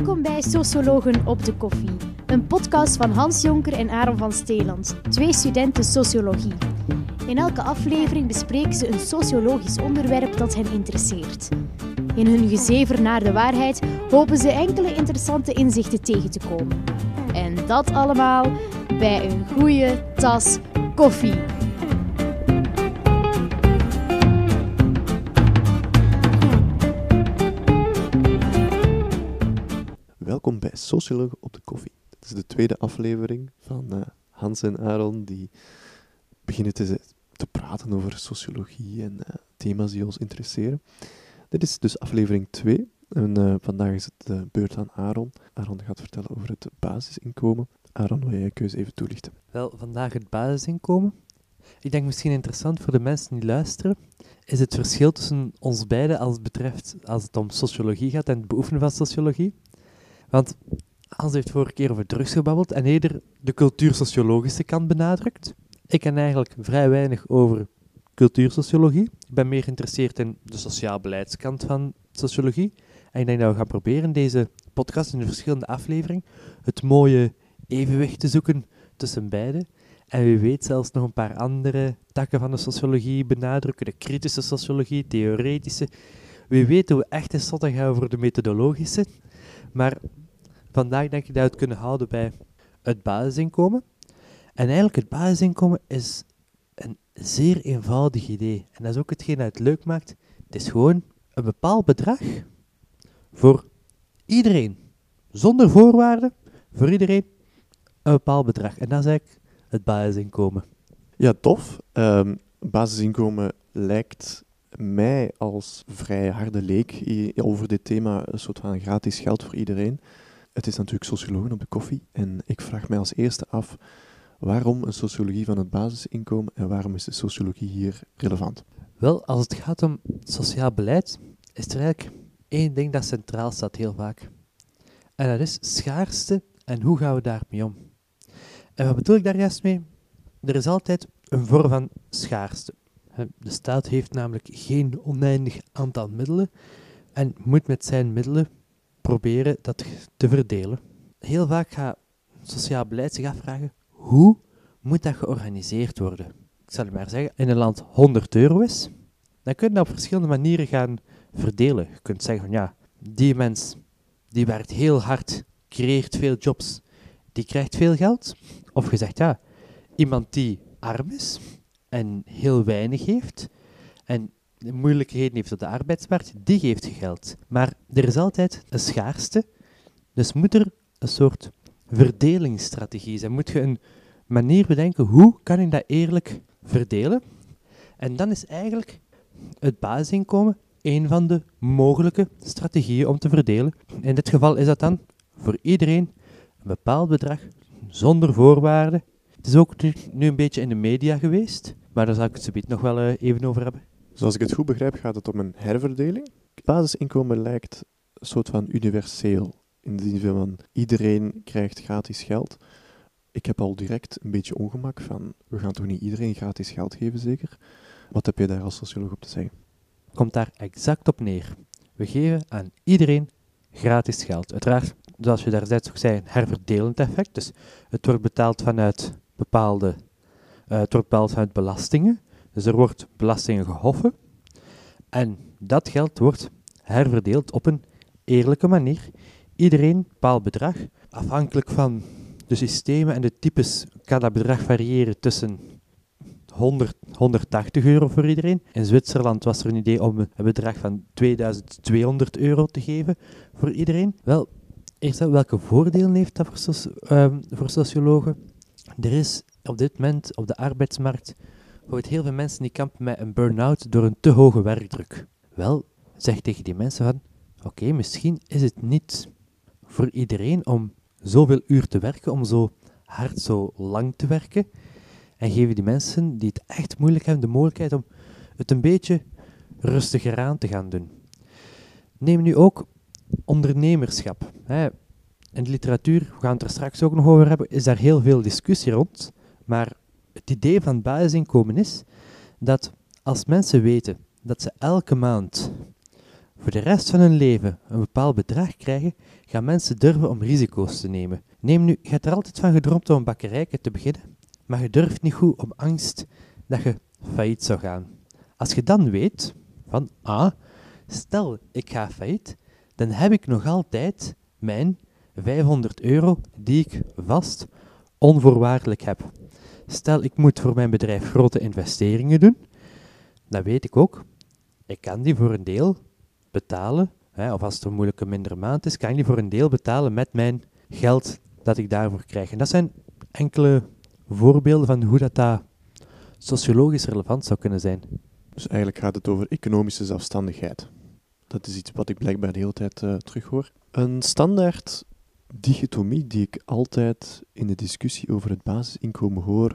Welkom bij Sociologen op de koffie. Een podcast van Hans Jonker en Aaron van Steeland, 2 studenten sociologie. In elke aflevering bespreken ze een sociologisch onderwerp dat hen interesseert. In hun gezever naar de waarheid hopen ze enkele interessante inzichten tegen te komen. En dat allemaal bij een goede tas koffie. Welkom bij Sociologen op de koffie. Dit is de tweede aflevering van Hans en Aaron, die beginnen te praten over sociologie en thema's die ons interesseren. Dit is dus aflevering 2 en vandaag is het de beurt aan Aaron. Aaron gaat vertellen over het basisinkomen. Aaron, wil jij je keuze even toelichten? Wel, vandaag het basisinkomen. Ik denk misschien interessant voor de mensen die luisteren, is het verschil tussen ons beiden als het om sociologie gaat en het beoefenen van sociologie. Want Hans heeft vorige keer over drugs gebabbeld en eerder de cultuursociologische kant benadrukt. Ik ken eigenlijk vrij weinig over cultuursociologie. Ik ben meer geïnteresseerd in de sociaal beleidskant van sociologie. En ik denk dat we gaan proberen in deze podcast, in de verschillende afleveringen, het mooie evenwicht te zoeken tussen beide. En wie weet zelfs nog een paar andere takken van de sociologie benadrukken. De kritische sociologie, theoretische. Wie weet hoe we echt in zotten gaan over de methodologische. Maar vandaag denk ik dat we het kunnen houden bij het basisinkomen. En eigenlijk het basisinkomen is een zeer eenvoudig idee. En dat is ook hetgeen dat het leuk maakt. Het is gewoon een bepaald bedrag voor iedereen. Zonder voorwaarden, voor iedereen een bepaald bedrag. En dat is eigenlijk het basisinkomen. Ja, tof. Basisinkomen lijkt mij als vrij harde leek over dit thema een soort van gratis geld voor iedereen. Het is natuurlijk Sociologen op de koffie en ik vraag mij als eerste af waarom een sociologie van het basisinkomen en waarom is de sociologie hier relevant? Wel, als het gaat om sociaal beleid, is er eigenlijk één ding dat centraal staat heel vaak. En dat is schaarste en hoe gaan we daarmee om? En wat bedoel ik daar juist mee? Er is altijd een vorm van schaarste. De staat heeft namelijk geen oneindig aantal middelen en moet met zijn middelen proberen dat te verdelen. Heel vaak gaat sociaal beleid zich afvragen, hoe moet dat georganiseerd worden? Ik zal maar zeggen, in een land 100 euro is, dan kun je dat op verschillende manieren gaan verdelen. Je kunt zeggen van ja, die mens die werkt heel hard, creëert veel jobs, die krijgt veel geld. Of je zegt ja, iemand die arm is en heel weinig heeft en moeilijkheden heeft op de arbeidsmarkt, die geeft je geld. Maar er is altijd een schaarste, dus moet er een soort verdelingsstrategie zijn. Moet je een manier bedenken, hoe kan ik dat eerlijk verdelen? En dan is eigenlijk het basisinkomen een van de mogelijke strategieën om te verdelen. In dit geval is dat dan voor iedereen een bepaald bedrag, zonder voorwaarden. Het is ook nu een beetje in de media geweest, maar daar zal ik het zometeen nog wel even over hebben. Zoals ik het goed begrijp gaat het om een herverdeling. Het basisinkomen lijkt een soort van universeel, in de zin van iedereen krijgt gratis geld. Ik heb al direct een beetje ongemak van, we gaan toch niet iedereen gratis geld geven zeker? Wat heb je daar als socioloog op te zeggen? Komt daar exact op neer. We geven aan iedereen gratis geld. Uiteraard, zoals je daarnet ook zei, een herverdelend effect. Dus het wordt betaald vanuit vanuit belastingen. Dus er wordt belastingen gehoffen. En dat geld wordt herverdeeld op een eerlijke manier. Iedereen een bepaald bedrag. Afhankelijk van de systemen en de types kan dat bedrag variëren tussen 100, 180 euro voor iedereen. In Zwitserland was er een idee om een bedrag van 2200 euro te geven voor iedereen. Wel, eerst welke voordelen heeft dat voor sociologen? Er is op dit moment op de arbeidsmarkt heel veel mensen die kampen met een burn-out door een te hoge werkdruk. Wel, zeg tegen die mensen van, oké, misschien is het niet voor iedereen om zoveel uur te werken, om zo hard, zo lang te werken. En geven die mensen die het echt moeilijk hebben de mogelijkheid om het een beetje rustiger aan te gaan doen. Neem nu ook ondernemerschap. In de literatuur, we gaan het er straks ook nog over hebben, is daar heel veel discussie rond. Maar het idee van het basisinkomen is dat als mensen weten dat ze elke maand voor de rest van hun leven een bepaald bedrag krijgen, gaan mensen durven om risico's te nemen. Neem nu, je hebt er altijd van gedroomd om een bakkerijke te beginnen, maar je durft niet goed om angst dat je failliet zou gaan. Als je dan weet van, stel ik ga failliet, dan heb ik nog altijd mijn €500 die ik vast onvoorwaardelijk heb. Stel ik moet voor mijn bedrijf grote investeringen doen, dan weet ik ook, ik kan die voor een deel betalen, of als het een moeilijke mindere maand is, kan ik die voor een deel betalen met mijn geld dat ik daarvoor krijg. En dat zijn enkele voorbeelden van hoe dat sociologisch relevant zou kunnen zijn. Dus eigenlijk gaat het over economische zelfstandigheid. Dat is iets wat ik blijkbaar de hele tijd terughoor. Een standaard dichotomie die ik altijd in de discussie over het basisinkomen hoor,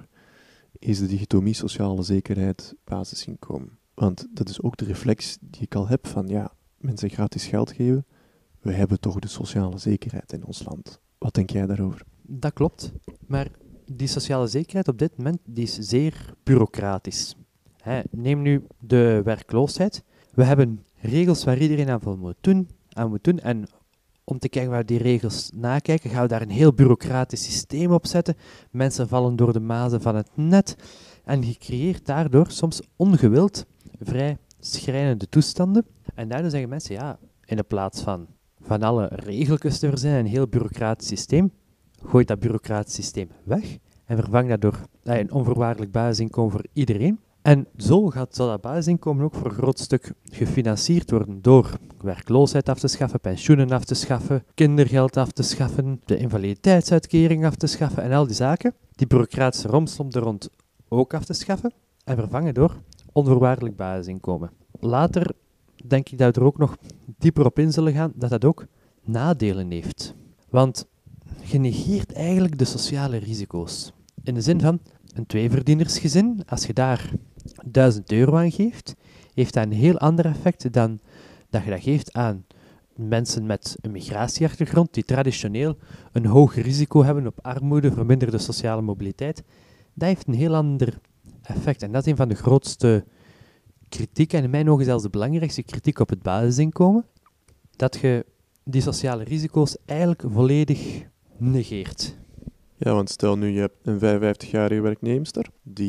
is de dichotomie sociale zekerheid, basisinkomen. Want dat is ook de reflex die ik al heb van, ja, mensen gratis geld geven, we hebben toch de sociale zekerheid in ons land. Wat denk jij daarover? Dat klopt, maar die sociale zekerheid op dit moment die is zeer bureaucratisch. Neem nu de werkloosheid. We hebben regels waar iedereen aan moet doen. En om te kijken waar die regels nakijken, gaan we daar een heel bureaucratisch systeem op zetten. Mensen vallen door de mazen van het net. En je creëert daardoor soms ongewild vrij schrijnende toestanden. En daardoor zeggen mensen, ja, in de plaats van alle regeltjes te verzinnen, een heel bureaucratisch systeem, gooi dat bureaucratisch systeem weg en vervang dat door een onvoorwaardelijk basisinkomen voor iedereen. En zo zal dat basisinkomen ook voor een groot stuk gefinancierd worden door werkloosheid af te schaffen, pensioenen af te schaffen, kindergeld af te schaffen, de invaliditeitsuitkering af te schaffen en al die zaken. Die bureaucratische romslomp er rond ook af te schaffen en vervangen door onvoorwaardelijk basisinkomen. Later denk ik dat we er ook nog dieper op in zullen gaan dat dat ook nadelen heeft. Want je negeert eigenlijk de sociale risico's. In de zin van een tweeverdienersgezin, als je daar €1000 aan geeft, heeft dat een heel ander effect dan dat je dat geeft aan mensen met een migratieachtergrond die traditioneel een hoog risico hebben op armoede, verminderde sociale mobiliteit. Dat heeft een heel ander effect. En dat is een van de grootste kritieken, en in mijn ogen zelfs de belangrijkste kritiek op het basisinkomen, dat je die sociale risico's eigenlijk volledig negeert. Ja, want stel nu, je hebt een 55-jarige werknemster,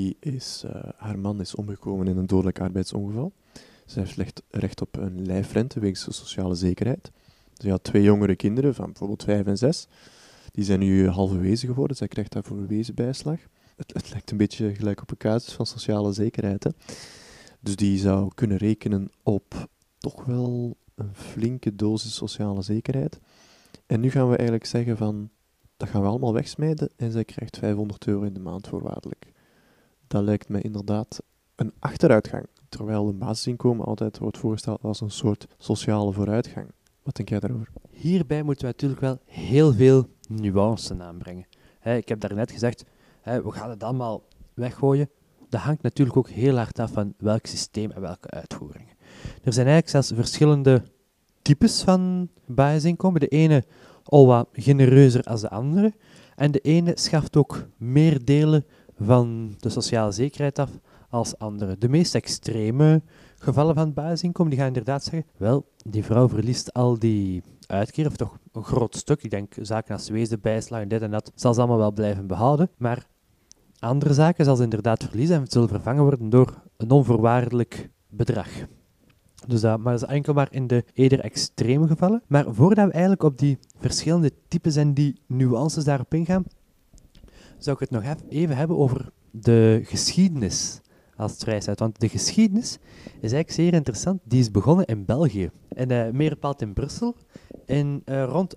haar man is omgekomen in een dodelijk arbeidsongeval. Zij heeft recht op een lijfrente wegens de sociale zekerheid. Ze had 2 jongere kinderen van bijvoorbeeld 5 en 6. Die zijn nu halve wezen geworden, zij krijgt daarvoor wezenbijslag. Het lijkt een beetje gelijk op een casus van sociale zekerheid, hè. Dus die zou kunnen rekenen op toch wel een flinke dosis sociale zekerheid. En nu gaan we eigenlijk zeggen van, dat gaan we allemaal wegsmijden en zij krijgt €500 in de maand voorwaardelijk. Dat lijkt me inderdaad een achteruitgang, terwijl een basisinkomen altijd wordt voorgesteld als een soort sociale vooruitgang. Wat denk jij daarover? Hierbij moeten we natuurlijk wel heel veel nuance aanbrengen. Ik heb daarnet gezegd, we gaan het allemaal weggooien. Dat hangt natuurlijk ook heel hard af van welk systeem en welke uitvoeringen. Er zijn eigenlijk zelfs verschillende types van basisinkomen. De ene al wat genereuzer als de andere. En de ene schaft ook meer delen van de sociale zekerheid af als andere. De meest extreme gevallen van het basisinkomen, die gaan inderdaad zeggen, wel, die vrouw verliest al die uitkering, of toch een groot stuk. Ik denk, zaken als wezenbijslag en dit en dat, zal ze allemaal wel blijven behouden. Maar andere zaken zal ze inderdaad verliezen en zullen vervangen worden door een onvoorwaardelijk bedrag. Dus maar dat is enkel maar in de eerder extreme gevallen. Maar voordat we eigenlijk op die verschillende types en die nuances daarop ingaan, zou ik het nog even hebben over de geschiedenis als het vrijstaat. Want de geschiedenis is eigenlijk zeer interessant. Die is begonnen in België. En meer bepaald in Brussel. Rond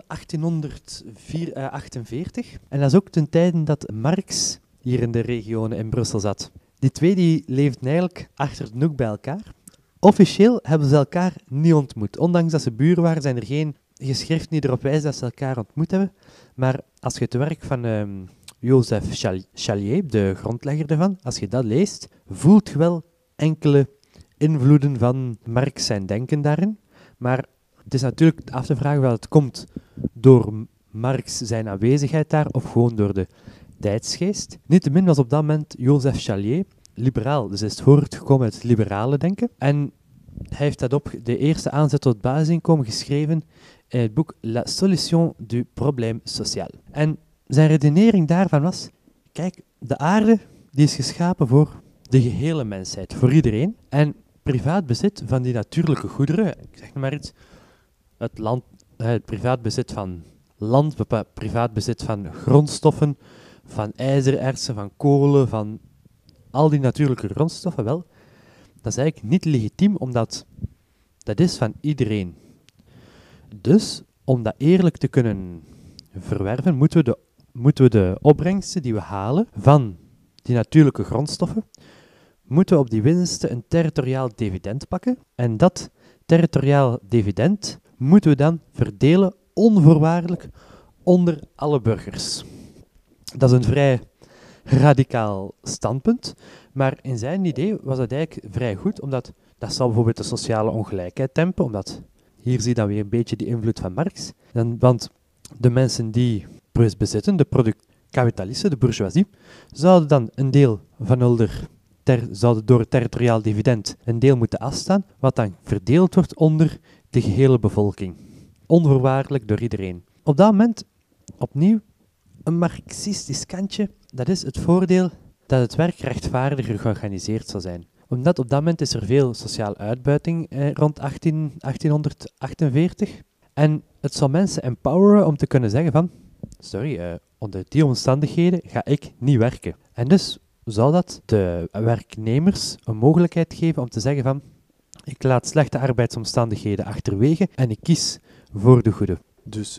1848. En dat is ook ten tijde dat Marx hier in de regionen in Brussel zat. Die twee die leefden eigenlijk achter de hoek bij elkaar. Officieel hebben ze elkaar niet ontmoet. Ondanks dat ze buren waren, zijn er geen geschriften die erop wijzen dat ze elkaar ontmoet hebben. Maar als je het werk van Joseph Chalier, de grondlegger ervan, als je dat leest, voelt je wel enkele invloeden van Marx zijn denken daarin. Maar het is natuurlijk af te vragen wel het komt door Marx zijn aanwezigheid daar of gewoon door de tijdsgeest. Niettemin was op dat moment Joseph Chalier liberaal, dus hij is voortgekomen uit het liberale denken. En hij heeft dat op de eerste aanzet tot het basisinkomen geschreven in het boek La solution du problème social. En zijn redenering daarvan was, kijk, de aarde die is geschapen voor de gehele mensheid, voor iedereen. En privaat bezit van die natuurlijke goederen, ik zeg maar iets, het privaat bezit van land, privaat bezit van grondstoffen, van ijzerertsen, van kolen, van al die natuurlijke grondstoffen, wel, dat is eigenlijk niet legitiem, omdat dat is van iedereen. Dus, om dat eerlijk te kunnen verwerven, moeten we de opbrengsten die we halen van die natuurlijke grondstoffen, moeten we op die winsten een territoriaal dividend pakken. En dat territoriaal dividend moeten we dan verdelen onvoorwaardelijk onder alle burgers. Dat is een vrij radicaal standpunt, maar in zijn idee was dat eigenlijk vrij goed, omdat dat zal bijvoorbeeld de sociale ongelijkheid tempen, omdat hier zie je dan weer een beetje de invloed van Marx. Want de mensen die bezitten, de kapitalisten, de bourgeoisie, zouden dan een deel van zouden door het territoriaal dividend een deel moeten afstaan, wat dan verdeeld wordt onder de gehele bevolking. Onvoorwaardelijk door iedereen. Op dat moment, opnieuw, een marxistisch kantje, dat is het voordeel dat het werk rechtvaardiger georganiseerd zal zijn. Omdat op dat moment is er veel sociale uitbuiting rond 1848. En het zal mensen empoweren om te kunnen zeggen van, onder die omstandigheden ga ik niet werken. En dus zal dat de werknemers een mogelijkheid geven om te zeggen van, ik laat slechte arbeidsomstandigheden achterwege en ik kies voor de goede. Dus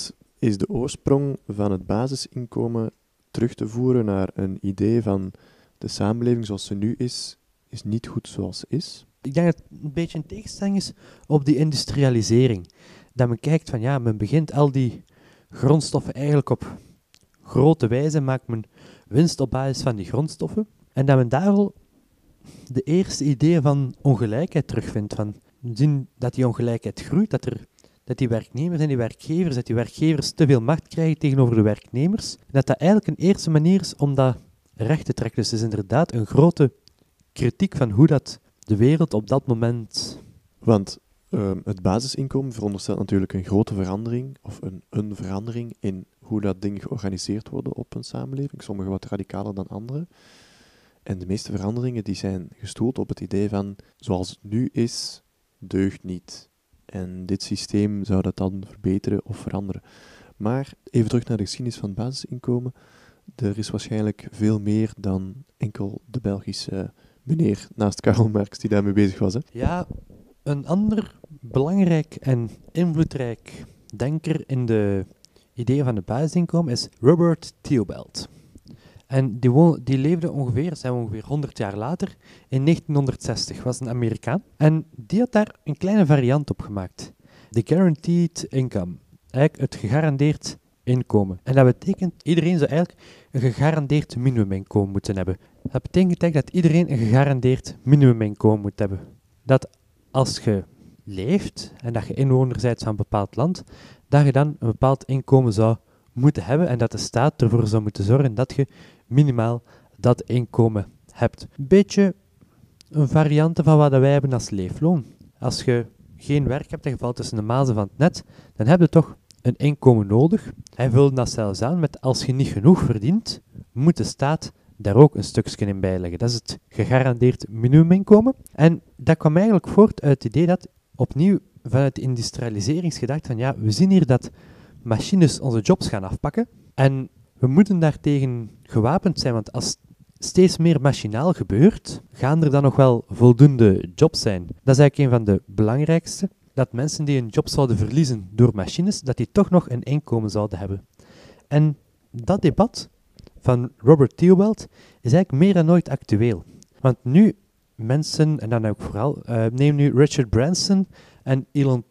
is de oorsprong van het basisinkomen terug te voeren naar een idee van de samenleving zoals ze nu is niet goed zoals ze is? Ik denk dat het een beetje een tegenstelling is op die industrialisering. Dat men kijkt van, ja, men begint al die grondstoffen eigenlijk op grote wijze, maakt men winst op basis van die grondstoffen. En dat men daar al de eerste ideeën van ongelijkheid terugvindt. Van zien dat die ongelijkheid groeit, dat die werknemers en die werkgevers te veel macht krijgen tegenover de werknemers. Dat eigenlijk een eerste manier is om dat recht te trekken. Dus het is inderdaad een grote kritiek van hoe dat de wereld op dat moment... Want het basisinkomen veronderstelt natuurlijk een grote verandering, of een verandering in hoe dat dingen georganiseerd worden op een samenleving. Sommige wat radicaler dan andere. En de meeste veranderingen die zijn gestoeld op het idee van, zoals het nu is, deugt niet. En dit systeem zou dat dan verbeteren of veranderen. Maar even terug naar de geschiedenis van het basisinkomen. Er is waarschijnlijk veel meer dan enkel de Belgische meneer naast Karl Marx die daarmee bezig was. Hè? Ja, een ander belangrijk en invloedrijk denker in de ideeën van het basisinkomen is Robert Theobald. En die leefde ongeveer 100 jaar later, in 1960, was een Amerikaan. En die had daar een kleine variant op gemaakt. The Guaranteed Income. Eigenlijk het gegarandeerd inkomen. En dat betekent, iedereen zou eigenlijk een gegarandeerd minimuminkomen moeten hebben. Dat betekent eigenlijk dat iedereen een gegarandeerd minimuminkomen moet hebben. Dat als je leeft en dat je inwoner bent van een bepaald land, dat je dan een bepaald inkomen zou moeten hebben en dat de staat ervoor zou moeten zorgen dat je minimaal dat inkomen hebt. Een beetje een variant van wat wij hebben als leefloon. Als je geen werk hebt en je valt tussen de mazen van het net, dan heb je toch een inkomen nodig. Hij vulde dat zelfs aan met als je niet genoeg verdient, moet de staat daar ook een stukje in bijleggen. Dat is het gegarandeerd minimuminkomen. En dat kwam eigenlijk voort uit het idee dat opnieuw vanuit de industrialiseringsgedachte van ja, we zien hier dat machines onze jobs gaan afpakken en we moeten daartegen gewapend zijn, want als steeds meer machinaal gebeurt, gaan er dan nog wel voldoende jobs zijn. Dat is eigenlijk een van de belangrijkste, dat mensen die een job zouden verliezen door machines, dat die toch nog een inkomen zouden hebben. En dat debat van Robert Theobald is eigenlijk meer dan ooit actueel. Want nu mensen, en dan ook vooral, neem nu Richard Branson en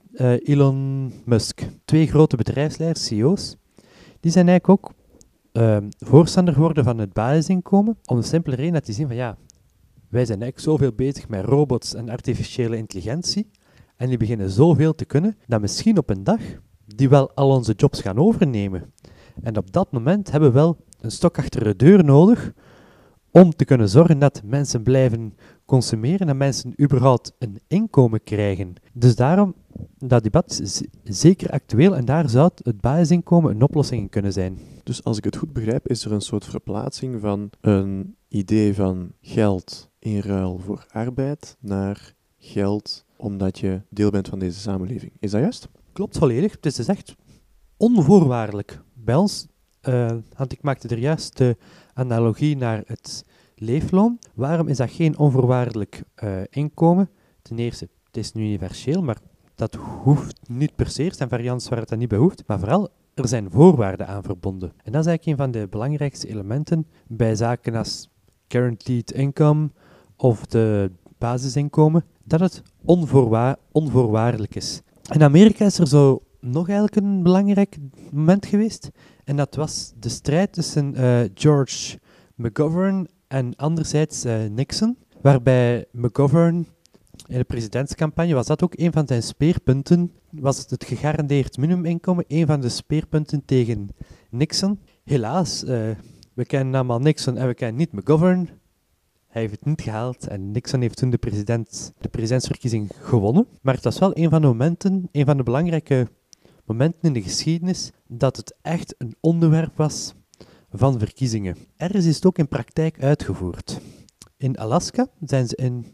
Elon Musk, 2 grote bedrijfsleiders, CEO's, die zijn eigenlijk ook voorstander geworden van het basisinkomen, om de simpele reden dat die zien van ja, wij zijn eigenlijk zoveel bezig met robots en artificiële intelligentie, en die beginnen zoveel te kunnen, dat misschien op een dag die wel al onze jobs gaan overnemen. En op dat moment hebben we wel een stok achter de deur nodig om te kunnen zorgen dat mensen blijven consumeren en mensen überhaupt een inkomen krijgen. Dus daarom, dat debat is zeker actueel en daar zou het basisinkomen een oplossing in kunnen zijn. Dus als ik het goed begrijp, is er een soort verplaatsing van een idee van geld in ruil voor arbeid naar geld omdat je deel bent van deze samenleving. Is dat juist? Klopt volledig. Het is dus echt onvoorwaardelijk. Bij ons, want ik maakte er juist de analogie naar het leefloon. Waarom is dat geen onvoorwaardelijk inkomen? Ten eerste, het is nu universeel, maar dat hoeft niet per se. Er zijn varianten waar het dat niet behoeft. Maar vooral, er zijn voorwaarden aan verbonden. En dat is eigenlijk een van de belangrijkste elementen bij zaken als guaranteed income of de basisinkomen, dat het onvoorwaardelijk is. In Amerika is er zo nog eigenlijk een belangrijk moment geweest. En dat was de strijd tussen George McGovern en anderzijds Nixon. Waarbij McGovern in de presidentscampagne was dat ook een van zijn speerpunten. Was het gegarandeerd minimuminkomen een van de speerpunten tegen Nixon. Helaas, we kennen allemaal Nixon en we kennen niet McGovern. Hij heeft het niet gehaald en Nixon heeft toen de presidentsverkiezing gewonnen. Maar het was wel een van de belangrijke momenten in de geschiedenis dat het echt een onderwerp was van verkiezingen. Ergens is het ook in praktijk uitgevoerd. In Alaska zijn ze in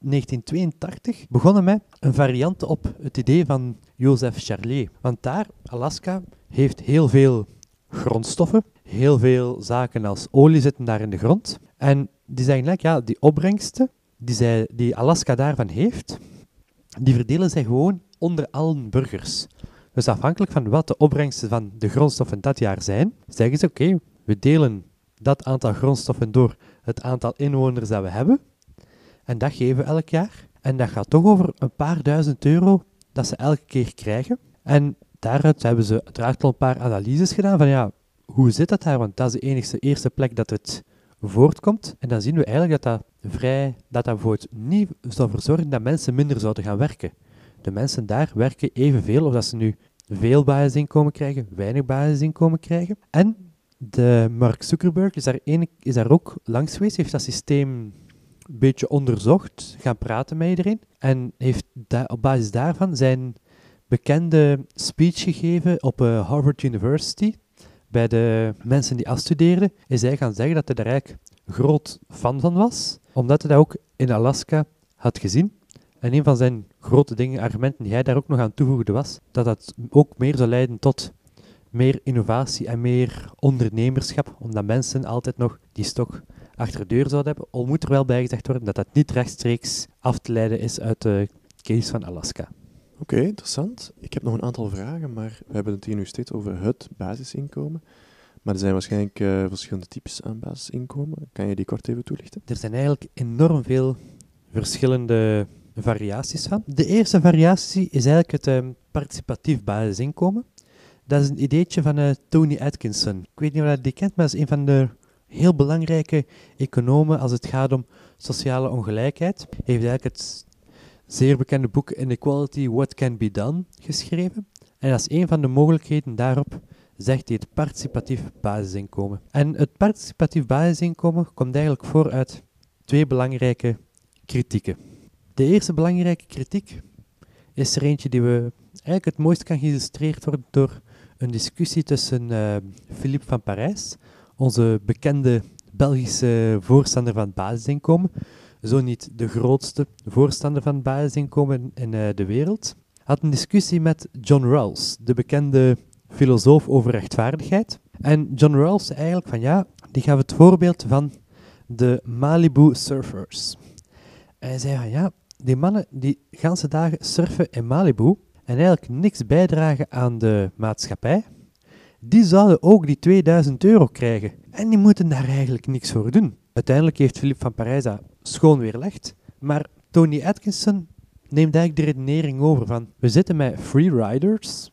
1982 begonnen met een variant op het idee van Joseph Charlier. Want daar, Alaska, heeft heel veel grondstoffen, heel veel zaken als olie zitten daar in de grond. En die zeggen eigenlijk, ja, die opbrengsten die Alaska daarvan heeft, die verdelen zij gewoon onder alle burgers. Dus afhankelijk van wat de opbrengsten van de grondstoffen dat jaar zijn, zeggen ze, oké, we delen dat aantal grondstoffen door het aantal inwoners dat we hebben. En dat geven we elk jaar. En dat gaat toch over een paar duizend euro dat ze elke keer krijgen. En daaruit hebben ze uiteraard al een paar analyses gedaan van ja, hoe zit dat daar? Want dat is de eerste plek dat het voortkomt. En dan zien we eigenlijk dat bijvoorbeeld niet zou ervoor zorgen dat mensen minder zouden gaan werken. De mensen daar werken evenveel, of dat ze nu veel basisinkomen krijgen, weinig basisinkomen krijgen. En de Mark Zuckerberg is daar ook langs geweest, heeft dat systeem een beetje onderzocht, gaan praten met iedereen en heeft op basis daarvan zijn bekende speech gegeven op Harvard University bij de mensen die afstudeerden. Is hij gaan zeggen dat hij daar eigenlijk groot fan van was, omdat hij dat ook in Alaska had gezien. En een van zijn grote argumenten die hij daar ook nog aan toevoegde was, dat dat ook meer zou leiden tot meer innovatie en meer ondernemerschap, omdat mensen altijd nog die stok achter de deur zouden hebben. Al moet er wel bij gezegd worden dat dat niet rechtstreeks af te leiden is uit de case van Alaska. Oké, interessant. Ik heb nog een aantal vragen, maar we hebben het hier nu steeds over het basisinkomen. Maar er zijn waarschijnlijk verschillende types aan basisinkomen. Kan je die kort even toelichten? Er zijn eigenlijk enorm veel verschillende variaties van. De eerste variatie is eigenlijk het participatief basisinkomen. Dat is een ideetje van Tony Atkinson. Ik weet niet of je die kent, maar dat is een van de heel belangrijke economen als het gaat om sociale ongelijkheid. Hij heeft eigenlijk het zeer bekende boek Inequality, What Can Be Done geschreven. En dat is een van de mogelijkheden daarop, zegt hij, het participatief basisinkomen. En het participatief basisinkomen komt eigenlijk voor uit twee belangrijke kritieken. De eerste belangrijke kritiek is er eentje die we eigenlijk het mooist kan geïllustreerd worden door een discussie tussen Philippe van Parijs, onze bekende Belgische voorstander van het basisinkomen, zo niet de grootste voorstander van het basisinkomen in de wereld, had een discussie met John Rawls, de bekende filosoof over rechtvaardigheid. En John Rawls zei eigenlijk van ja, die gaf het voorbeeld van de Malibu surfers. En hij zei van ja, die mannen die ganse dagen surfen in Malibu en eigenlijk niks bijdragen aan de maatschappij, die zouden ook die 2000 euro krijgen. En die moeten daar eigenlijk niks voor doen. Uiteindelijk heeft Philippe van Parijs dat schoon weerlegd, maar Tony Atkinson neemt eigenlijk de redenering over van we zitten met freeriders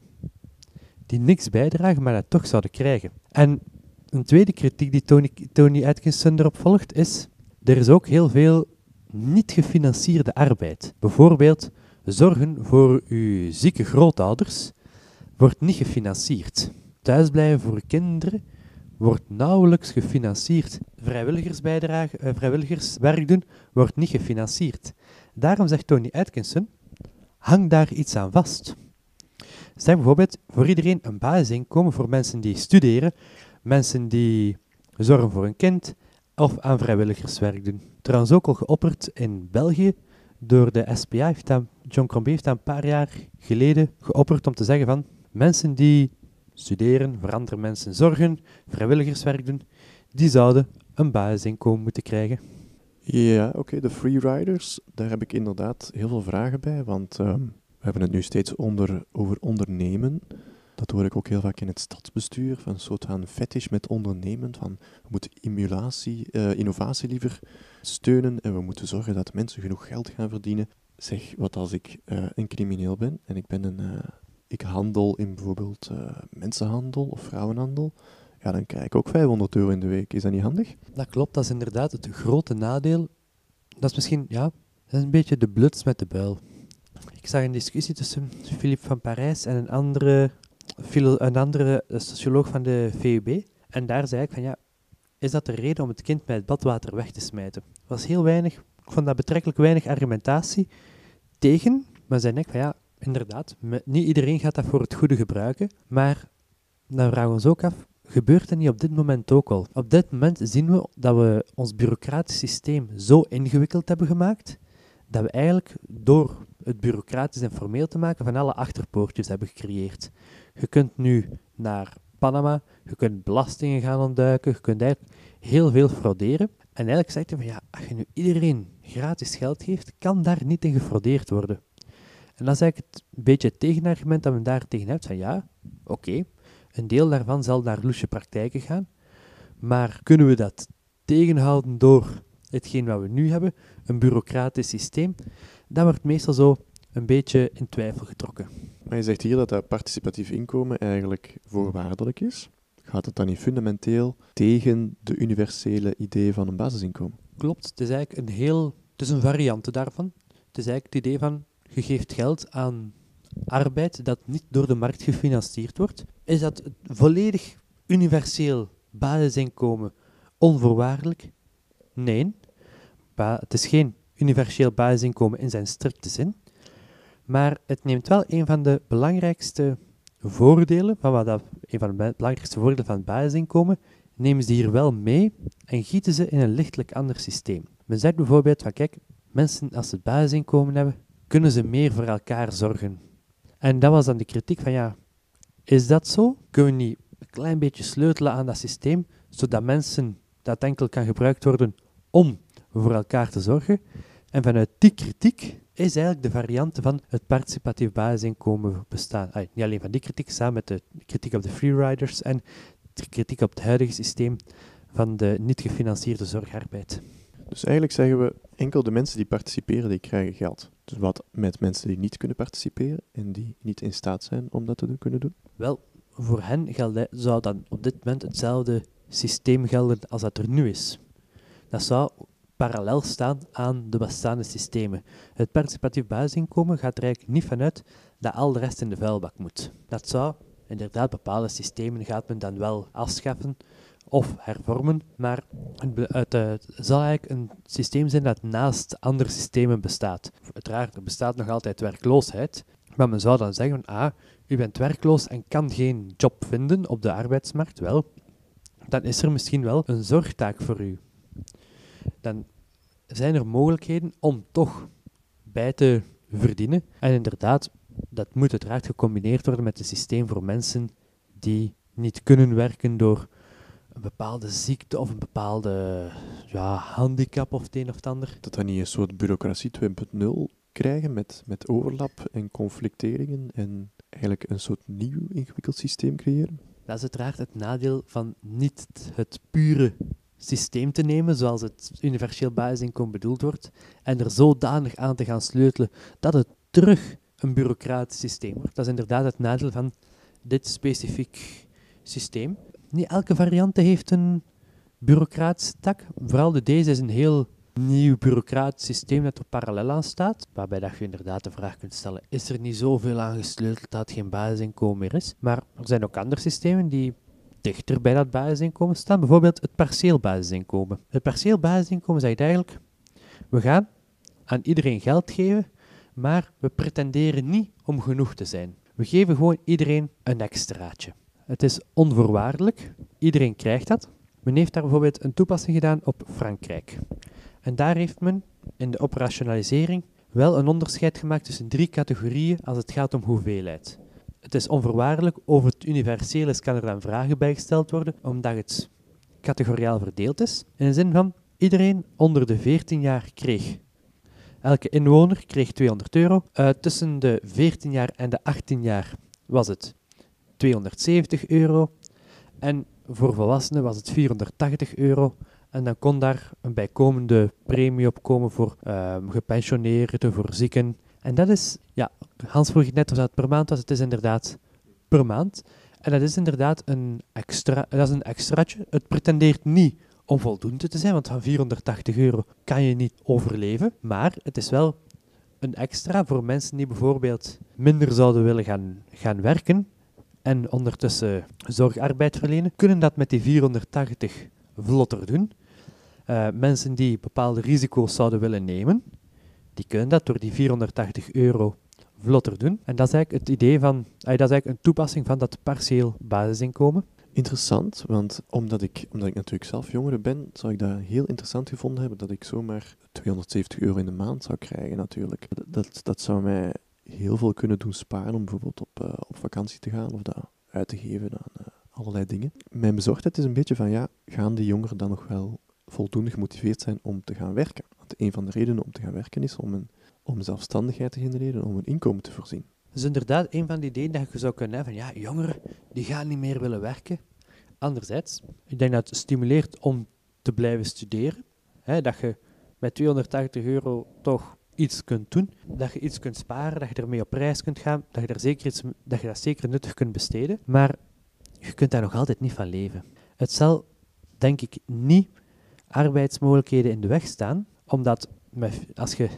die niks bijdragen, maar dat toch zouden krijgen. En een tweede kritiek die Tony Atkinson erop volgt is, er is ook heel veel niet gefinancierde arbeid. Bijvoorbeeld, zorgen voor uw zieke grootouders wordt niet gefinancierd. Thuisblijven voor uw kinderen wordt nauwelijks gefinancierd. Vrijwilligerswerk doen wordt niet gefinancierd. Daarom zegt Tony Atkinson, hang daar iets aan vast. Zeg bijvoorbeeld voor iedereen een basisinkomen voor mensen die studeren, mensen die zorgen voor een kind of aan vrijwilligerswerk doen. Trouwens ook al geopperd in België door de SPA. John Crombie heeft dat een paar jaar geleden geopperd om te zeggen van mensen die studeren, voor andere mensen zorgen, vrijwilligerswerk doen, die zouden een basisinkomen moeten krijgen. Ja, oké, de freeriders, daar heb ik inderdaad heel veel vragen bij, want we hebben het nu steeds over ondernemen. Dat hoor ik ook heel vaak in het stadsbestuur, van een soort van fetish met ondernemen, van we moeten innovatie liever steunen en we moeten zorgen dat mensen genoeg geld gaan verdienen. Zeg, wat als ik een crimineel ben en ik handel in bijvoorbeeld mensenhandel of vrouwenhandel, ja, dan krijg ik ook €500 in de week. Is dat niet handig? Dat klopt, dat is inderdaad het grote nadeel. Dat is misschien, ja, dat is een beetje de bluts met de buil. Ik zag een discussie tussen Philippe van Parijs en een andere socioloog van de VUB. En daar zei ik van, ja, is dat de reden om het kind met het badwater weg te smijten? Er was heel weinig, ik vond dat betrekkelijk weinig argumentatie tegen, maar zei ik van, ja, inderdaad, niet iedereen gaat dat voor het goede gebruiken, maar dan vragen we ons ook af, gebeurt dat niet op dit moment ook al? Op dit moment zien we dat we ons bureaucratisch systeem zo ingewikkeld hebben gemaakt, dat we eigenlijk door het bureaucratisch en formeel te maken van alle achterpoortjes hebben gecreëerd. Je kunt nu naar Panama, je kunt belastingen gaan ontduiken, je kunt eigenlijk heel veel frauderen. En eigenlijk zegt hij van ja, als je nu iedereen gratis geld geeft, kan daar niet in gefraudeerd worden. En dat is eigenlijk een beetje het tegenargument dat men daar tegen hebt van ja, oké, een deel daarvan zal naar loesje praktijken gaan, maar kunnen we dat tegenhouden door hetgeen wat we nu hebben, een bureaucratisch systeem, dat wordt meestal zo een beetje in twijfel getrokken. Maar je zegt hier dat participatief inkomen eigenlijk voorwaardelijk is. Gaat het dan niet fundamenteel tegen de universele idee van een basisinkomen? Klopt, het is eigenlijk het is een variante daarvan. Het is eigenlijk het idee van, je geeft geld aan arbeid dat niet door de markt gefinancierd wordt. Is dat volledig universeel basisinkomen onvoorwaardelijk? Nee. Het is geen universeel basisinkomen in zijn strikte zin. Maar het neemt wel een van de belangrijkste voordelen van het basisinkomen, nemen ze hier wel mee en gieten ze in een lichtelijk ander systeem. Men zegt bijvoorbeeld van kijk, mensen als ze het basisinkomen hebben, kunnen ze meer voor elkaar zorgen. En dat was dan de kritiek van ja, is dat zo? Kunnen we niet een klein beetje sleutelen aan dat systeem, zodat dat enkel kan gebruikt worden om voor elkaar te zorgen? En vanuit die kritiek is eigenlijk de variante van het participatief basisinkomen bestaan. Niet alleen van die kritiek, samen met de kritiek op de freeriders en de kritiek op het huidige systeem van de niet gefinancierde zorgarbeid. Dus eigenlijk zeggen we, enkel de mensen die participeren, die krijgen geld. Dus wat met mensen die niet kunnen participeren en die niet in staat zijn om dat te kunnen doen? Wel, voor hen zou dan op dit moment hetzelfde systeem gelden als dat er nu is. Dat zou parallel staan aan de bestaande systemen. Het participatief basisinkomen gaat er eigenlijk niet vanuit dat al de rest in de vuilbak moet. Dat zou inderdaad bepaalde systemen gaat men dan wel afschaffen of hervormen, maar het zal eigenlijk een systeem zijn dat naast andere systemen bestaat. Uiteraard, er bestaat nog altijd werkloosheid, maar men zou dan zeggen, u bent werkloos en kan geen job vinden op de arbeidsmarkt, wel, dan is er misschien wel een zorgtaak voor u. Dan zijn er mogelijkheden om toch bij te verdienen. En inderdaad, dat moet uiteraard gecombineerd worden met een systeem voor mensen die niet kunnen werken door een bepaalde ziekte of een bepaalde handicap of het een of het ander. Dat dan niet een soort bureaucratie 2.0 krijgen met overlap en conflicteringen en eigenlijk een soort nieuw ingewikkeld systeem creëren? Dat is uiteraard het nadeel van niet het pure systeem te nemen, zoals het universeel basisinkomen bedoeld wordt, en er zodanig aan te gaan sleutelen dat het terug een bureaucratisch systeem wordt. Dat is inderdaad het nadeel van dit specifiek systeem. Niet elke variant heeft een bureaucratische tak. Vooral deze is een heel nieuw bureaucratisch systeem dat er parallel aan staat, waarbij dat je inderdaad de vraag kunt stellen, is er niet zoveel aan gesleuteld dat het geen basisinkomen meer is? Maar er zijn ook andere systemen die dichter bij dat basisinkomen staan. Bijvoorbeeld het partieel basisinkomen. Het partieel basisinkomen zegt eigenlijk, we gaan aan iedereen geld geven, maar we pretenderen niet om genoeg te zijn. We geven gewoon iedereen een extraatje. Het is onvoorwaardelijk, iedereen krijgt dat. Men heeft daar bijvoorbeeld een toepassing gedaan op Frankrijk. En daar heeft men in de operationalisering wel een onderscheid gemaakt tussen 3 categorieën als het gaat om hoeveelheid. Het is onvoorwaardelijk, over het universele kan er dan vragen bij gesteld worden, omdat het categoriaal verdeeld is. In de zin van, iedereen onder de 14 jaar kreeg. Elke inwoner kreeg €200. Tussen de 14 jaar en de 18 jaar was het €270. En voor volwassenen was het €480. En dan kon daar een bijkomende premie op komen voor gepensioneerden, voor zieken. En dat is, ja, Hans vroeg net of dat per maand was. Het is inderdaad per maand. En dat is inderdaad een extraatje. Het pretendeert niet om voldoende te zijn, want van €480 kan je niet overleven. Maar het is wel een extra voor mensen die bijvoorbeeld minder zouden willen gaan werken en ondertussen zorgarbeid verlenen, kunnen dat met die 480 vlotter doen. Mensen die bepaalde risico's zouden willen nemen, die kunnen dat door die €480 vlotter doen. En dat is eigenlijk het idee van, dat is eigenlijk een toepassing van dat partieel basisinkomen. Interessant, want omdat ik natuurlijk zelf jongere ben, zou ik dat heel interessant gevonden hebben dat ik zomaar €270 in de maand zou krijgen natuurlijk. Dat zou mij heel veel kunnen doen sparen om bijvoorbeeld op vakantie te gaan of dat uit te geven aan allerlei dingen. Mijn bezorgdheid is een beetje van, ja, gaan die jongeren dan nog wel voldoende gemotiveerd zijn om te gaan werken? Want een van de redenen om te gaan werken is om zelfstandigheid te genereren, om een inkomen te voorzien. Dus inderdaad, een van die ideeën dat je zou kunnen hebben van, ja, jongeren die gaan niet meer willen werken. Anderzijds, ik denk dat het stimuleert om te blijven studeren. Hè, dat je met €280 toch iets kunt doen, dat je iets kunt sparen, dat je ermee op reis kunt gaan, dat je dat zeker nuttig kunt besteden. Maar je kunt daar nog altijd niet van leven. Het zal, denk ik, niet arbeidsmogelijkheden in de weg staan, omdat als je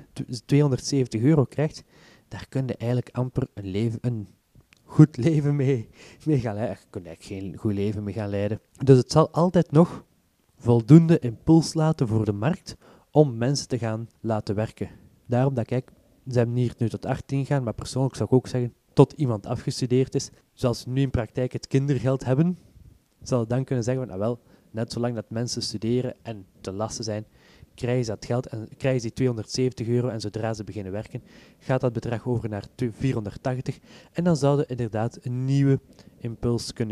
€270 krijgt, daar kun je eigenlijk amper een goed leven mee gaan leiden. Je kunt eigenlijk geen goed leven mee gaan leiden. Dus het zal altijd nog voldoende impuls laten voor de markt om mensen te gaan laten werken. Daarom dat, kijk, ze hebben hier nu tot 18 gaan, maar persoonlijk zou ik ook zeggen, tot iemand afgestudeerd is, zoals we nu in praktijk het kindergeld hebben, zal het dan kunnen zeggen, nou wel, net zolang dat mensen studeren en te lasten zijn, krijgen ze dat geld en krijgen ze die €270 en zodra ze beginnen werken, gaat dat bedrag over naar 480 en dan zouden inderdaad een nieuwe impuls kunnen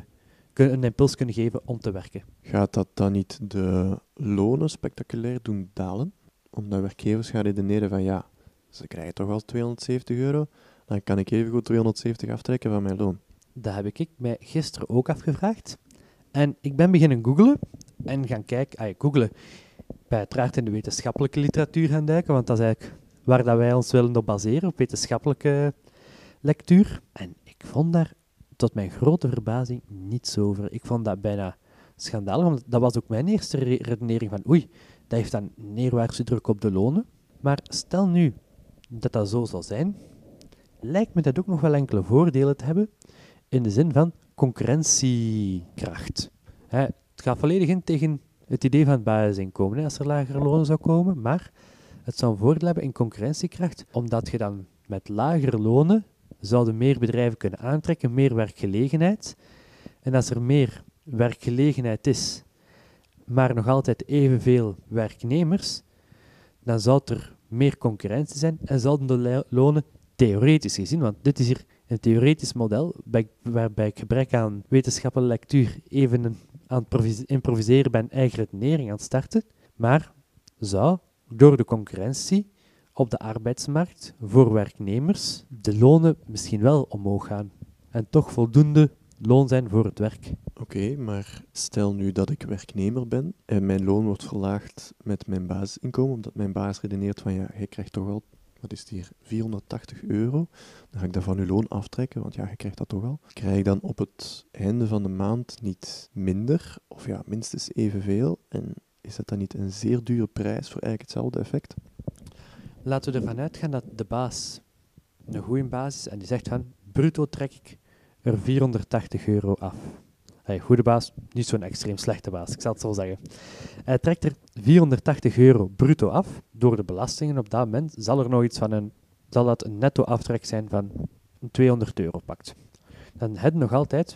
geven om te werken. Gaat dat dan niet de lonen spectaculair doen dalen? Omdat werkgevers gaan redeneren van, ja, ze krijgen toch wel €270, dan kan ik evengoed 270 aftrekken van mijn loon. Dat heb ik mij gisteren ook afgevraagd. En ik ben beginnen googlen en gaan kijken, googlen, bij uiteraard in de wetenschappelijke literatuur gaan duiken, want dat is eigenlijk waar dat wij ons willen op baseren, op wetenschappelijke lectuur. En ik vond daar tot mijn grote verbazing niets over. Ik vond dat bijna schandalig, want dat was ook mijn eerste redenering van oei, dat heeft dan neerwaartse druk op de lonen. Maar stel nu dat dat zo zal zijn, lijkt me dat ook nog wel enkele voordelen te hebben in de zin van concurrentiekracht. Het gaat volledig in tegen het idee van het basisinkomen, als er lagere lonen zou komen, maar het zou een voordeel hebben in concurrentiekracht, omdat je dan met lagere lonen zouden meer bedrijven kunnen aantrekken, meer werkgelegenheid. En als er meer werkgelegenheid is, maar nog altijd evenveel werknemers, dan zou er meer concurrentie zijn en zouden de lonen theoretisch gezien, want dit is hier een theoretisch model, waarbij ik gebrek aan wetenschappelijke lectuur even aan het improviseren ben, eigen redenering aan het starten, maar zou door de concurrentie op de arbeidsmarkt voor werknemers de lonen misschien wel omhoog gaan en toch voldoende loon zijn voor het werk. Oké, maar stel nu dat ik werknemer ben en mijn loon wordt verlaagd met mijn basisinkomen, omdat mijn baas redeneert van ja, je krijgt toch wel, wat is het hier, €480, dan ga ik dat van uw loon aftrekken, want ja, je krijgt dat toch al. Krijg ik dan op het einde van de maand niet minder, of ja, minstens evenveel, en is dat dan niet een zeer dure prijs voor eigenlijk hetzelfde effect? Laten we ervan uitgaan dat de baas een goede baas is en die zegt van bruto trek ik er €480 af. Goede baas, niet zo'n extreem slechte baas, ik zal het zo zeggen. Hij trekt er €480 bruto af door de belastingen. Op dat moment zal dat een netto aftrek zijn van €200 pakt. Dan heb je nog altijd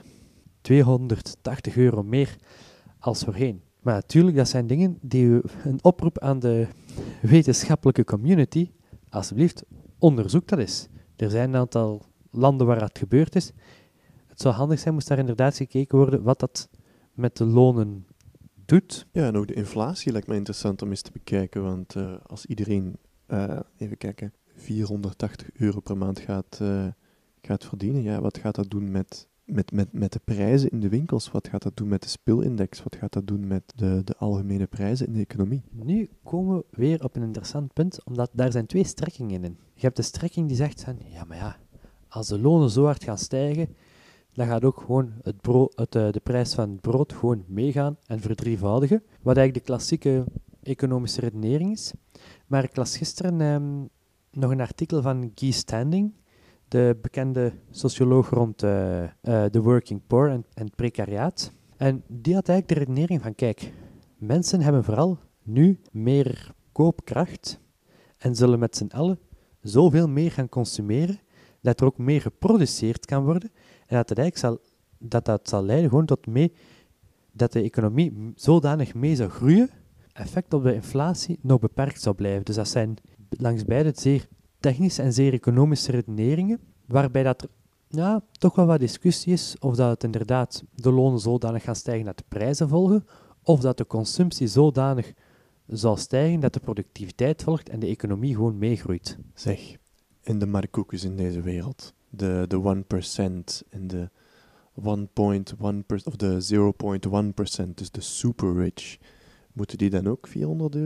€280 meer als voorheen. Maar natuurlijk, dat zijn dingen die een oproep aan de wetenschappelijke community, alsjeblieft, onderzoek dat eens. Er zijn een aantal landen waar dat gebeurd is. Het zou handig zijn, moest daar inderdaad gekeken worden wat dat met de lonen doet. Ja, en ook de inflatie lijkt me interessant om eens te bekijken, want als iedereen, even kijken, €480 per maand gaat verdienen, ja, wat gaat dat doen met de prijzen in de winkels? Wat gaat dat doen met de spilindex? Wat gaat dat doen met de algemene prijzen in de economie? Nu komen we weer op een interessant punt, omdat daar zijn 2 strekkingen in. Je hebt de strekking die zegt van, ja, maar ja, als de lonen zo hard gaan stijgen, dan gaat ook gewoon de prijs van het brood gewoon meegaan en verdrievoudigen. Wat eigenlijk de klassieke economische redenering is. Maar ik las gisteren nog een artikel van Guy Standing, de bekende socioloog rond de working poor en het precariaat. En die had eigenlijk de redenering van, kijk, mensen hebben vooral nu meer koopkracht en zullen met z'n allen zoveel meer gaan consumeren, dat er ook meer geproduceerd kan worden en dat het eigenlijk dat zal leiden gewoon tot dat de economie zodanig mee zou groeien, effect op de inflatie nog beperkt zou blijven. Dus dat zijn langs beide zeer technische en zeer economische redeneringen, waarbij dat er toch wel wat discussie is of dat het inderdaad de lonen zodanig gaan stijgen dat de prijzen volgen, of dat de consumptie zodanig zal stijgen dat de productiviteit volgt en de economie gewoon meegroeit. Zeg, en de markoekjes in deze wereld, de 1% en de 1.1% of de 0.1%, dus de super rich, moeten die dan ook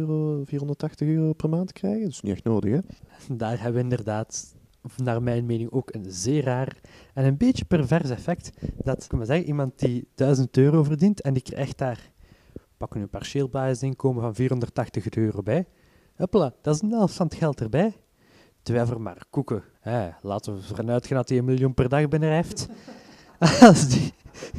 €480 per maand krijgen? Dat is niet echt nodig, hè? Daar hebben we inderdaad, naar mijn mening, ook een zeer raar en een beetje pervers effect. Dat, ik zeggen, iemand die €1000 verdient en die krijgt daar, pakken we een partieel basisinkomen van €480 bij. Hoppla, dat is een helft van het geld erbij. Terwijl voor maar koeken. Laten we ervan uitgaan dat hij 1 miljoen per dag binnenrijft. Als die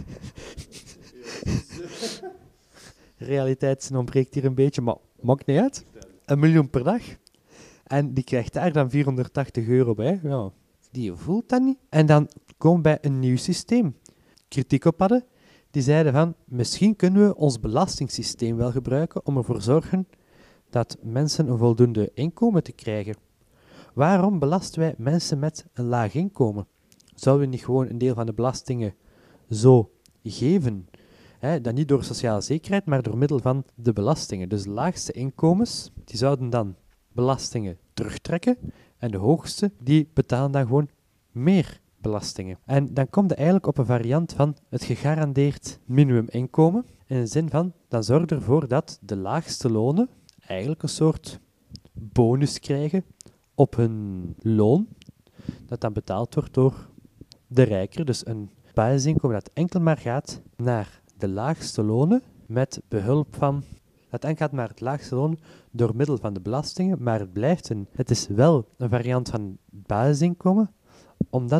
realiteit ontbreekt hier een beetje, maar maakt niet uit. 1 miljoen per dag. En die krijgt daar dan €480 bij. Ja, die voelt dat niet. En dan komen we bij een nieuw systeem. Kritiek op hadden. Die zeiden van, misschien kunnen we ons belastingssysteem wel gebruiken om ervoor te zorgen dat mensen een voldoende inkomen te krijgen. Waarom belasten wij mensen met een laag inkomen? Zouden we niet gewoon een deel van de belastingen zo geven? Dan niet door sociale zekerheid, maar door middel van de belastingen. Dus de laagste inkomens, die zouden dan belastingen terugtrekken. En de hoogste, die betalen dan gewoon meer belastingen. En dan komt je eigenlijk op een variant van het gegarandeerd minimuminkomen. In de zin van, dan zorg ervoor dat de laagste lonen eigenlijk een soort bonus krijgen op hun loon, dat dan betaald wordt door de rijker. Dus een basisinkomen dat enkel maar gaat naar de laagste lonen met behulp van... Dat enkel gaat naar het laagste loon door middel van de belastingen, maar het is wel een variant van basisinkomen, omdat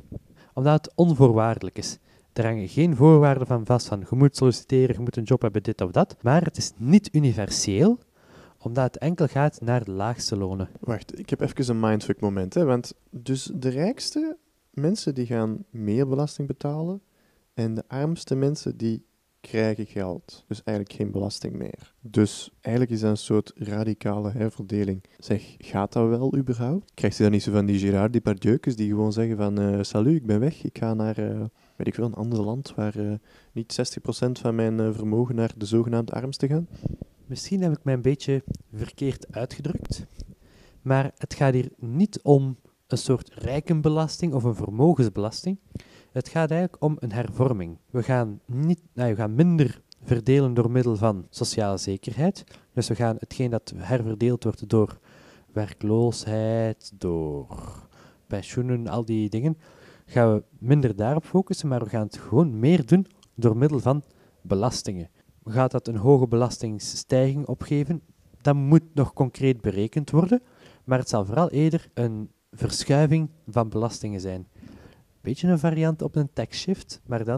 het onvoorwaardelijk is. Er hangen geen voorwaarden van vast van je moet solliciteren, je moet een job hebben, dit of dat, maar het is niet universeel, omdat het enkel gaat naar de laagste lonen. Wacht, ik heb even een mindfuck moment, hè, want dus de rijkste mensen die gaan meer belasting betalen en de armste mensen die krijgen geld. Dus eigenlijk geen belasting meer. Dus eigenlijk is dat een soort radicale herverdeling. Zeg, gaat dat wel überhaupt? Krijgt je dan niet zo van die Gérard Depardieu's die gewoon zeggen van salut, ik ben weg, ik ga naar weet ik veel, een ander land waar niet 60% van mijn vermogen naar de zogenaamde armsten gaan? Misschien heb ik mij een beetje verkeerd uitgedrukt, maar het gaat hier niet om een soort rijkenbelasting of een vermogensbelasting. Het gaat eigenlijk om een hervorming. We gaan minder verdelen door middel van sociale zekerheid. Dus we gaan hetgeen dat herverdeeld wordt door werkloosheid, door pensioenen, al die dingen, gaan we minder daarop focussen, maar we gaan het gewoon meer doen door middel van belastingen. Gaat dat een hoge belastingsstijging opgeven? Dat moet nog concreet berekend worden, maar het zal vooral eerder een verschuiving van belastingen zijn. Beetje een variant op een tax shift, maar dan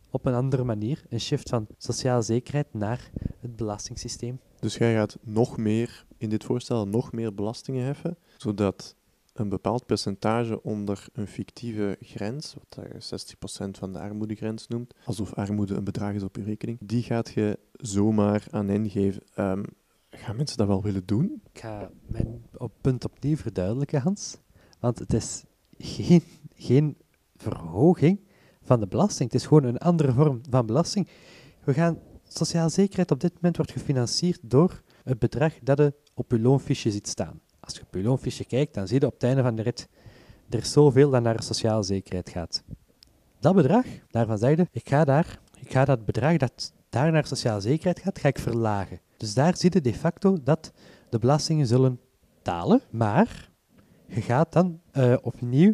op een andere manier. Een shift van sociale zekerheid naar het belastingssysteem. Dus jij gaat nog meer, in dit voorstel, nog meer belastingen heffen, zodat een bepaald percentage onder een fictieve grens, wat je 60% van de armoedegrens noemt, alsof armoede een bedrag is op je rekening, die gaat je zomaar aan hen geven. Gaan mensen dat wel willen doen? Ik ga mijn punt opnieuw verduidelijken, Hans. Want het is geen verhoging van de belasting. Het is gewoon een andere vorm van belasting. Sociale zekerheid op dit moment wordt gefinancierd door het bedrag dat je op je loonfiche ziet staan. Als je op je loonfiche kijkt, dan zie je op het einde van de rit, er is zoveel dat naar sociale zekerheid gaat. Dat bedrag, daarvan zeg je, ik ga dat bedrag dat daar naar sociale zekerheid gaat, ga ik verlagen. Dus daar zie je de facto dat de belastingen zullen dalen, maar je gaat dan opnieuw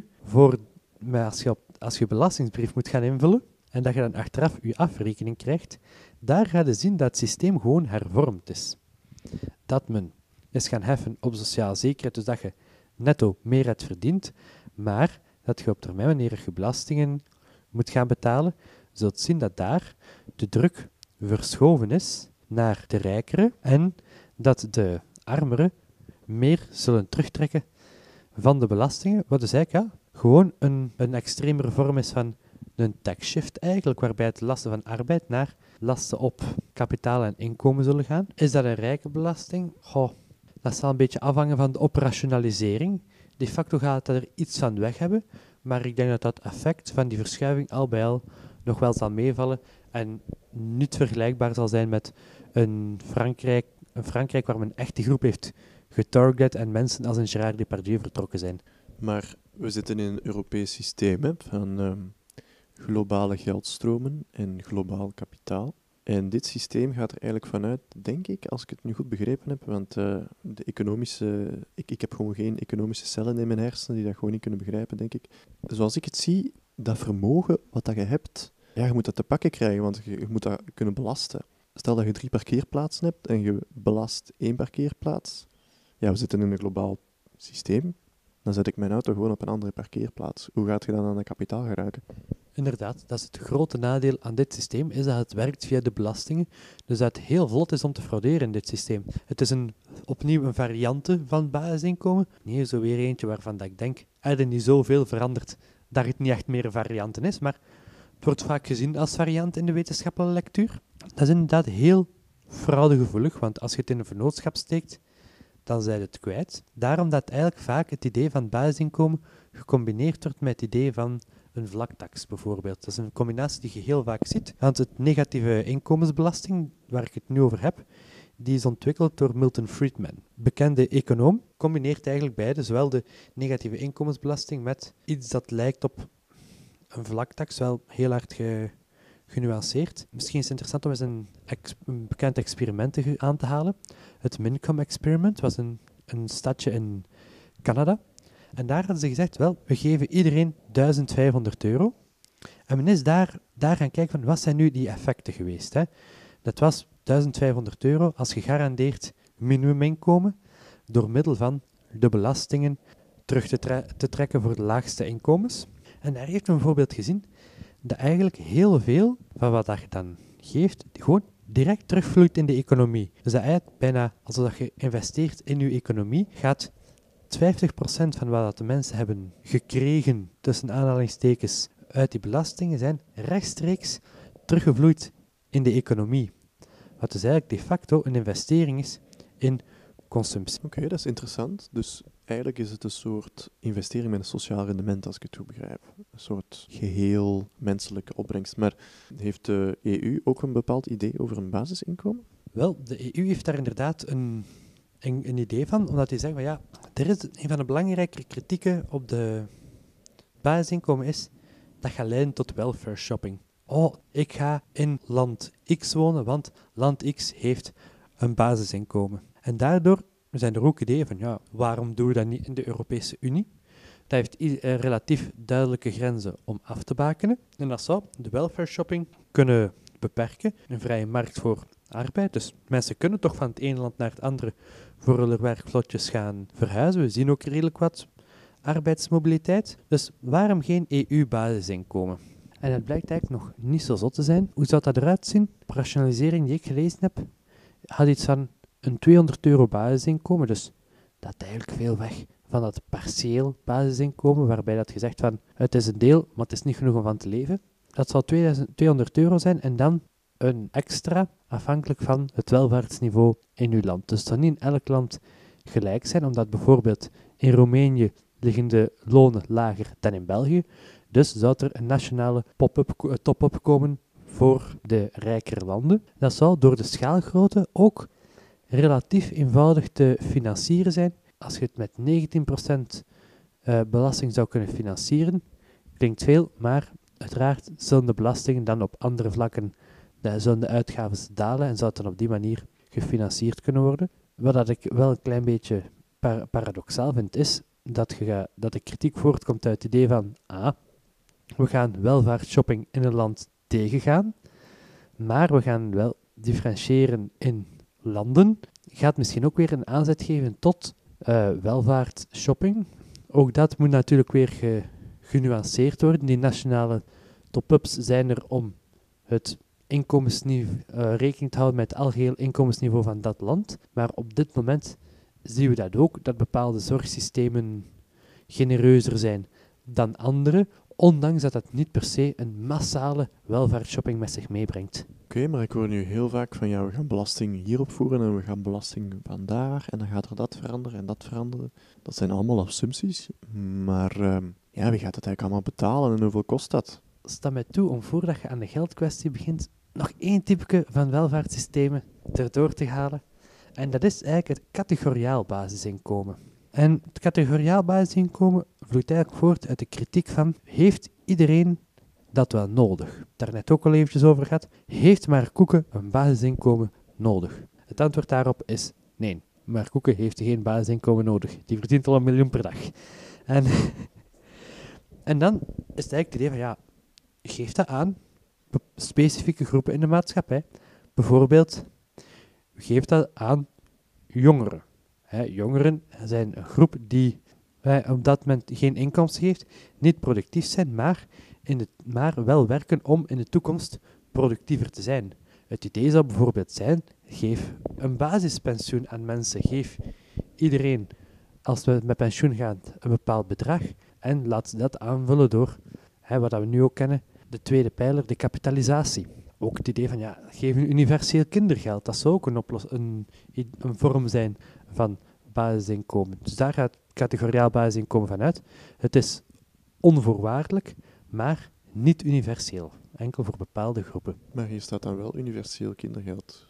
als je belastingsbrief moet gaan invullen en dat je dan achteraf je afrekening krijgt, daar ga je zien dat het systeem gewoon hervormd is. Dat men is gaan heffen op sociale zekerheid, dus dat je netto meer hebt verdiend, maar dat je op termijn, wanneer je belastingen moet gaan betalen, zult zien dat daar de druk verschoven is naar de rijkeren en dat de armeren meer zullen terugtrekken van de belastingen, wat dus eigenlijk gewoon een extremere vorm is van een tax shift eigenlijk, waarbij het lasten van arbeid naar lasten op kapitaal en inkomen zullen gaan. Is dat een rijke belasting? Dat zal een beetje afhangen van de operationalisering. De facto gaat dat er iets van weg hebben, maar ik denk dat dat effect van die verschuiving al bij al nog wel zal meevallen en niet vergelijkbaar zal zijn met een Frankrijk waar men echt die groep heeft getarget en mensen als een Gérard Depardieu vertrokken zijn. Maar we zitten in een Europees systeem van globale geldstromen en globaal kapitaal. En dit systeem gaat er eigenlijk vanuit, denk ik, als ik het nu goed begrepen heb, want ik heb gewoon geen economische cellen in mijn hersenen die dat gewoon niet kunnen begrijpen, denk ik. Zoals ik het zie, dat vermogen wat dat je hebt, ja, je moet dat te pakken krijgen, want je moet dat kunnen belasten. Stel dat je 3 parkeerplaatsen hebt en je belast 1 parkeerplaats. Ja, we zitten in een globaal systeem. Dan zet ik mijn auto gewoon op een andere parkeerplaats. Hoe gaat je dan aan dat kapitaal geraken? Inderdaad, dat is het grote nadeel aan dit systeem, is dat het werkt via de belastingen. Dus dat het heel vlot is om te frauderen in dit systeem. Het is opnieuw een variante van basisinkomen. Nee, zo weer eentje waarvan dat ik denk, er niet zoveel veranderd dat het niet echt meer een variante is, maar het wordt vaak gezien als variant in de wetenschappelijke lectuur. Dat is inderdaad heel fraudegevoelig, want als je het in een vennootschap steekt, dan zijn het kwijt. Daarom dat eigenlijk vaak het idee van basisinkomen gecombineerd wordt met het idee van een vlaktax bijvoorbeeld. Dat is een combinatie die je heel vaak ziet. Want het negatieve inkomensbelasting, waar ik het nu over heb, die is ontwikkeld door Milton Friedman. Bekende econoom, combineert eigenlijk beide, zowel de negatieve inkomensbelasting met iets dat lijkt op een vlaktax, wel heel hard genuanceerd. Misschien is het interessant om eens een bekend experiment aan te halen. Het Mincome Experiment was een stadje in Canada. En daar hadden ze gezegd, we geven iedereen €1500. En men is daar gaan kijken van, wat zijn nu die effecten geweest. Hè? Dat was €1500 als gegarandeerd minimuminkomen door middel van de belastingen terug te trekken voor de laagste inkomens. En daar heeft men bijvoorbeeld gezien dat eigenlijk heel veel van wat je dan geeft, gewoon direct terugvloeit in de economie. Dus dat eigenlijk bijna, alsof je investeert in je economie, gaat 50% van wat de mensen hebben gekregen, tussen aanhalingstekens, uit die belastingen, zijn rechtstreeks teruggevloeid in de economie. Wat dus eigenlijk de facto een investering is in consumptie. Oké, dat is interessant. Dus eigenlijk is het een soort investering met een sociaal rendement, als ik het goed begrijp. Een soort geheel menselijke opbrengst. Maar heeft de EU ook een bepaald idee over een basisinkomen? Wel, de EU heeft daar inderdaad een idee van, omdat die zeggen van er is een van de belangrijke kritieken op de basisinkomen is dat gaat leiden tot welfare shopping. Ik ga in land X wonen, want land X heeft een basisinkomen. En daardoor zijn er ook ideeën van, waarom doen we dat niet in de Europese Unie? Dat heeft relatief duidelijke grenzen om af te bakenen. En dat zou de welfare shopping kunnen beperken. Een vrije markt voor arbeid. Dus mensen kunnen toch van het ene land naar het andere voor hun werkvlotjes gaan verhuizen. We zien ook redelijk wat arbeidsmobiliteit. Dus waarom geen EU-basisinkomen? En het blijkt eigenlijk nog niet zo zot te zijn. Hoe zou dat eruit zien? De rationalisering die ik gelezen heb, had iets van een €200 basisinkomen. Dus dat is eigenlijk veel weg van dat partieel basisinkomen, waarbij dat gezegd van, het is een deel, maar het is niet genoeg om van te leven. Dat zal €2200 zijn en dan een extra, afhankelijk van het welvaartsniveau in uw land. Dus het zal niet in elk land gelijk zijn, omdat bijvoorbeeld in Roemenië liggen de lonen lager dan in België. Dus zou er een nationale top-up komen voor de rijkere landen. Dat zou door de schaalgrootte ook relatief eenvoudig te financieren zijn. Als je het met 19% belasting zou kunnen financieren, klinkt veel, maar uiteraard zullen de belastingen dan op andere vlakken, zullen de uitgaven dalen en zou het dan op die manier gefinancierd kunnen worden. Wat dat ik wel een klein beetje paradoxaal vind, is dat de kritiek voortkomt uit het idee van, we gaan welvaartsshopping in een land tegengaan, maar we gaan wel differentiëren in landen. Gaat misschien ook weer een aanzet geven tot welvaartsshopping. Ook dat moet natuurlijk weer genuanceerd worden. Die nationale top-ups zijn er om het inkomensniveau rekening te houden met het algeheel inkomensniveau van dat land. Maar op dit moment zien we dat ook, dat bepaalde zorgsystemen genereuzer zijn dan andere, ondanks dat het niet per se een massale welvaartsshopping met zich meebrengt. Oké, maar ik hoor nu heel vaak van, ja, we gaan belasting hierop voeren en we gaan belasting van daar en dan gaat er dat veranderen en dat veranderen. Dat zijn allemaal assumpties, maar wie gaat het eigenlijk allemaal betalen en hoeveel kost dat? Sta mij toe om voordat je aan de geldkwestie begint, nog één type van welvaartssystemen erdoor te halen. En dat is eigenlijk het categoriaal basisinkomen. En het categoriaal basisinkomen vloeit eigenlijk voort uit de kritiek van, heeft iedereen dat wel nodig? Daarnet ook al eventjes over gehad. Heeft Mark Koeken een basisinkomen nodig? Het antwoord daarop is nee. Mark Koeken heeft geen basisinkomen nodig. Die verdient al 1 miljoen per dag. En dan is het eigenlijk het idee van, geef dat aan specifieke groepen in de maatschappij. Bijvoorbeeld, geef dat aan jongeren. Jongeren zijn een groep die op dat moment geen inkomsten heeft, niet productief zijn, maar wel werken om in de toekomst productiever te zijn. Het idee zou bijvoorbeeld zijn, geef een basispensioen aan mensen, geef iedereen, als we met pensioen gaan, een bepaald bedrag en laat ze dat aanvullen door, wat we nu ook kennen, de tweede pijler, de kapitalisatie. Ook het idee van, geef een universeel kindergeld, dat zou ook een vorm zijn van basisinkomen. Dus daar gaat het categoriaal basisinkomen vanuit. Het is onvoorwaardelijk, maar niet universeel. Enkel voor bepaalde groepen. Maar hier staat dan wel universeel kindergeld.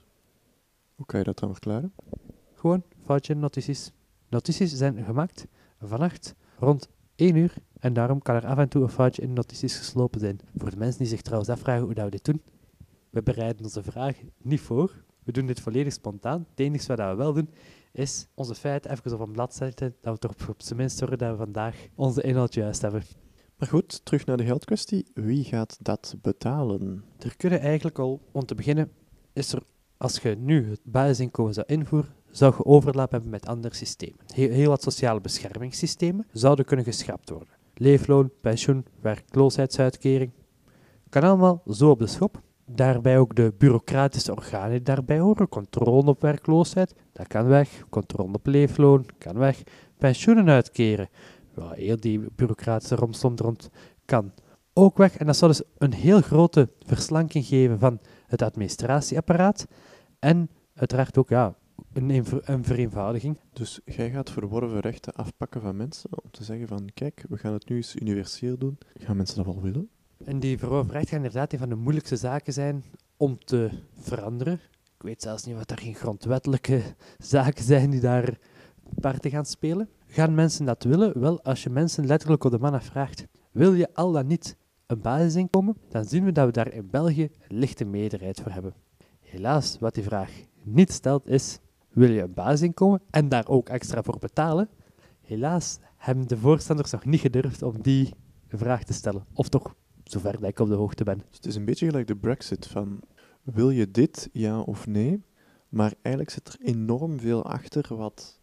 Hoe kan je dat dan verklaren? Gewoon, foutje in notities. Notities zijn gemaakt vannacht rond 1 uur en daarom kan er af en toe een foutje in notities geslopen zijn. Voor de mensen die zich trouwens afvragen hoe dat we dit doen, we bereiden onze vragen niet voor. We doen dit volledig spontaan. Het enige wat we wel doen, is onze feiten even op een blad zetten, dat we toch op zijn minst zorgen dat we vandaag onze inhoud juist hebben. Maar goed, terug naar de geldkwestie. Wie gaat dat betalen? Er kunnen eigenlijk al, om te beginnen, is er, als je nu het basisinkomen zou invoeren, zou je overlap hebben met andere systemen. Heel wat sociale beschermingssystemen zouden kunnen geschrapt worden. Leefloon, pensioen, werkloosheidsuitkering. Kan allemaal zo op de schop. Daarbij ook de bureaucratische organen die daarbij horen. Controle op werkloosheid, dat kan weg. Controle op leefloon, kan weg. Pensioenen uitkeren. Heel die bureaucratische romslomp rond kan ook weg. En dat zou dus een heel grote verslanking geven van het administratieapparaat. En uiteraard ook een vereenvoudiging. Dus jij gaat verworven rechten afpakken van mensen om te zeggen van, kijk, we gaan het nu eens universeel doen. Gaan mensen dat wel willen? En die verworven rechten gaan inderdaad een van de moeilijkste zaken zijn om te veranderen. Ik weet zelfs niet wat er geen grondwettelijke zaken zijn die daar parten gaan spelen. Gaan mensen dat willen? Wel, als je mensen letterlijk op de man afvraagt, wil je al dan niet een basisinkomen? Dan zien we dat we daar in België een lichte meerderheid voor hebben. Helaas, wat die vraag niet stelt is, wil je een basisinkomen en daar ook extra voor betalen? Helaas hebben de voorstanders nog niet gedurfd om die vraag te stellen. Of toch, zover dat ik op de hoogte ben. Dus het is een beetje gelijk de Brexit van, wil je dit, ja of nee? Maar eigenlijk zit er enorm veel achter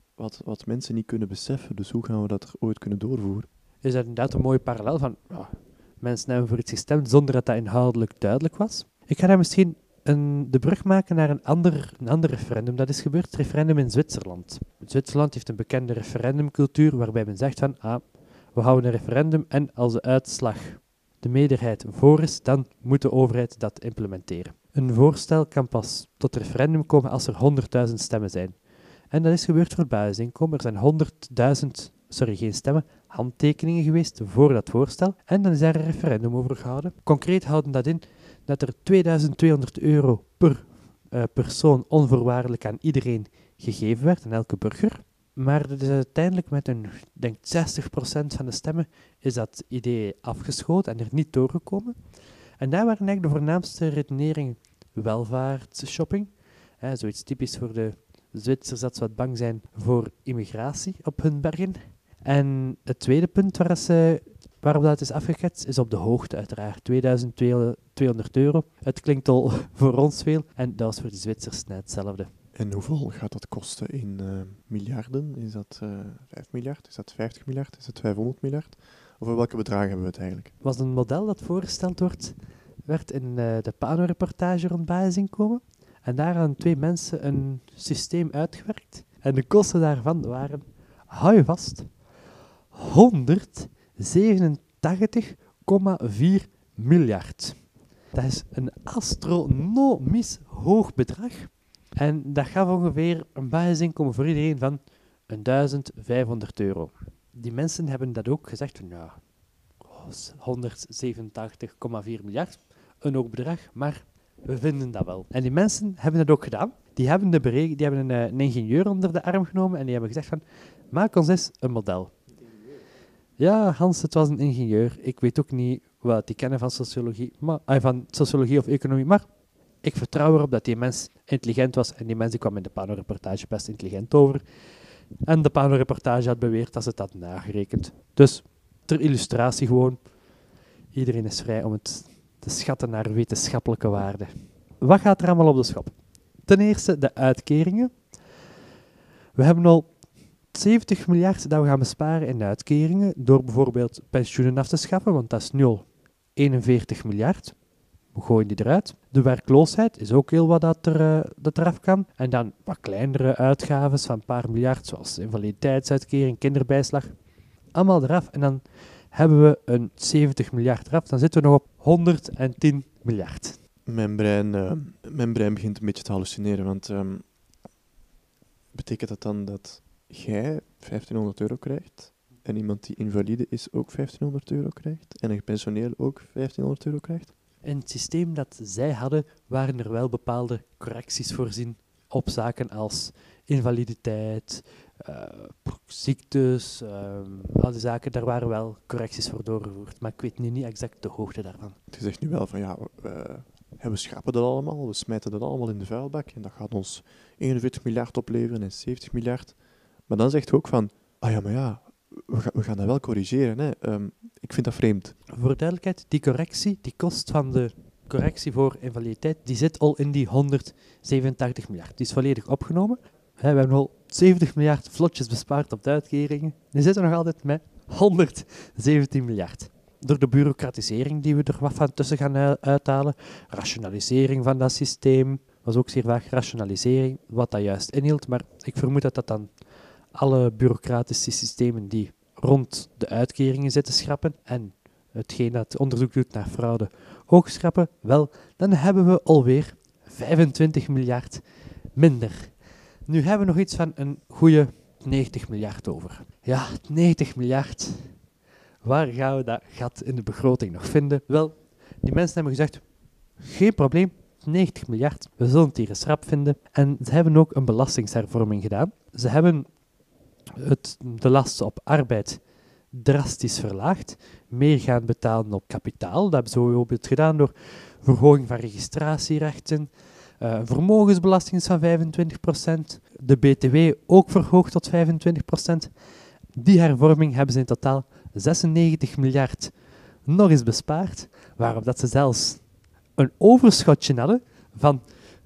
wat mensen niet kunnen beseffen. Dus hoe gaan we dat er ooit kunnen doorvoeren? Is dat inderdaad een mooie parallel van, Mensen hebben voor iets gestemd zonder dat dat inhoudelijk duidelijk was. Ik ga daar misschien de brug maken naar een ander referendum. Dat is gebeurd, het referendum in Zwitserland. Zwitserland heeft een bekende referendumcultuur waarbij men zegt van, we houden een referendum en als de uitslag de meerderheid voor is, dan moet de overheid dat implementeren. Een voorstel kan pas tot referendum komen als er 100.000 stemmen zijn. En dat is gebeurd voor het basisinkomen. Er zijn geen stemmen, handtekeningen geweest voor dat voorstel. En dan is daar een referendum over gehouden. Concreet houden dat in dat er €2200 per persoon onvoorwaardelijk aan iedereen gegeven werd, aan elke burger. Maar dat is uiteindelijk met ik denk 60% van de stemmen is dat idee afgeschoten en er niet doorgekomen. En daar waren eigenlijk de voornaamste redeneringen welvaartsshopping. Zoiets typisch voor de Zwitsers dat ze wat bang zijn voor immigratie op hun bergen. En het tweede punt waarop dat is afgeketst is op de hoogte uiteraard. €2200. Het klinkt al voor ons veel en dat was voor de Zwitsers net hetzelfde. En hoeveel gaat dat kosten in miljarden? Is dat 5 miljard? Is dat 50 miljard? Is dat 500 miljard? Over welke bedragen hebben we het eigenlijk? Het was een model dat voorgesteld werd in de Pano-reportage rond basisinkomen. En daar hadden 2 mensen een systeem uitgewerkt. En de kosten daarvan waren, hou je vast, €187,4 miljard. Dat is een astronomisch hoog bedrag. En dat gaf ongeveer een basisinkomen voor iedereen van €1500. Die mensen hebben dat ook gezegd van, ja, 187,4 miljard, een hoog bedrag, maar we vinden dat wel. En die mensen hebben dat ook gedaan. Die hebben een ingenieur onder de arm genomen en die hebben gezegd van, maak ons eens een model. Ja, Hans, het was een ingenieur. Ik weet ook niet wat die kennen van sociologie of economie, maar ik vertrouw erop dat die mens intelligent was en die mens die kwam in de Pano-reportage best intelligent over. En de Pano-reportage had beweerd dat ze het had nagerekend. Dus, ter illustratie gewoon, iedereen is vrij om het te schatten naar wetenschappelijke waarde. Wat gaat er allemaal op de schop? Ten eerste de uitkeringen. We hebben al 70 miljard dat we gaan besparen in de uitkeringen door bijvoorbeeld pensioenen af te schaffen, want dat is nu al 41 miljard. We gooien die eruit. De werkloosheid is ook heel wat dat eraf kan. En dan wat kleinere uitgaven van een paar miljard, zoals invaliditeitsuitkering, kinderbijslag. Allemaal eraf. En dan hebben we een 70 miljard eraf. Dan zitten we nog op 110 miljard. Mijn brein begint een beetje te hallucineren, want betekent dat dan dat jij €1500 krijgt en iemand die invalide is ook €1500 krijgt en een gepensioneerde ook €1500 krijgt? In het systeem dat zij hadden, waren er wel bepaalde correcties voorzien op zaken als invaliditeit, ziektes, al die zaken. Daar waren wel correcties voor doorgevoerd, maar ik weet nu niet exact de hoogte daarvan. Je zegt nu wel van ja, we schrappen dat allemaal, we smijten dat allemaal in de vuilbak en dat gaat ons 41 miljard opleveren en 70 miljard. Maar dan zegt je ook van, we gaan dat wel corrigeren. Hè. Ik vind dat vreemd. Voor duidelijkheid, die kost van de correctie voor invaliditeit, die zit al in die 187 miljard. Die is volledig opgenomen. We hebben al 70 miljard vlotjes bespaard op de uitkeringen. Nu zitten we nog altijd met 117 miljard. Door de bureaucratisering die we er wat van tussen gaan uithalen, rationalisering van dat systeem, was ook zeer vaag rationalisering, wat dat juist inhield, maar ik vermoed dat dat dan alle bureaucratische systemen die rond de uitkeringen zitten schrappen en hetgeen dat onderzoek doet naar fraude ook schrappen, wel, dan hebben we alweer 25 miljard minder. Nu hebben we nog iets van een goede 90 miljard over. Ja, 90 miljard. Waar gaan we dat gat in de begroting nog vinden? Wel, die mensen hebben gezegd, geen probleem, 90 miljard, we zullen het hier eens rap vinden. En ze hebben ook een belastingshervorming gedaan. Ze hebben de lasten op arbeid drastisch verlaagd, meer gaan betalen op kapitaal. Dat hebben ze bijvoorbeeld gedaan door verhoging van registratierechten, vermogensbelasting van 25%, de BTW ook verhoogd tot 25%. Die hervorming hebben ze in totaal 96 miljard nog eens bespaard, waarop dat ze zelfs een overschotje hadden van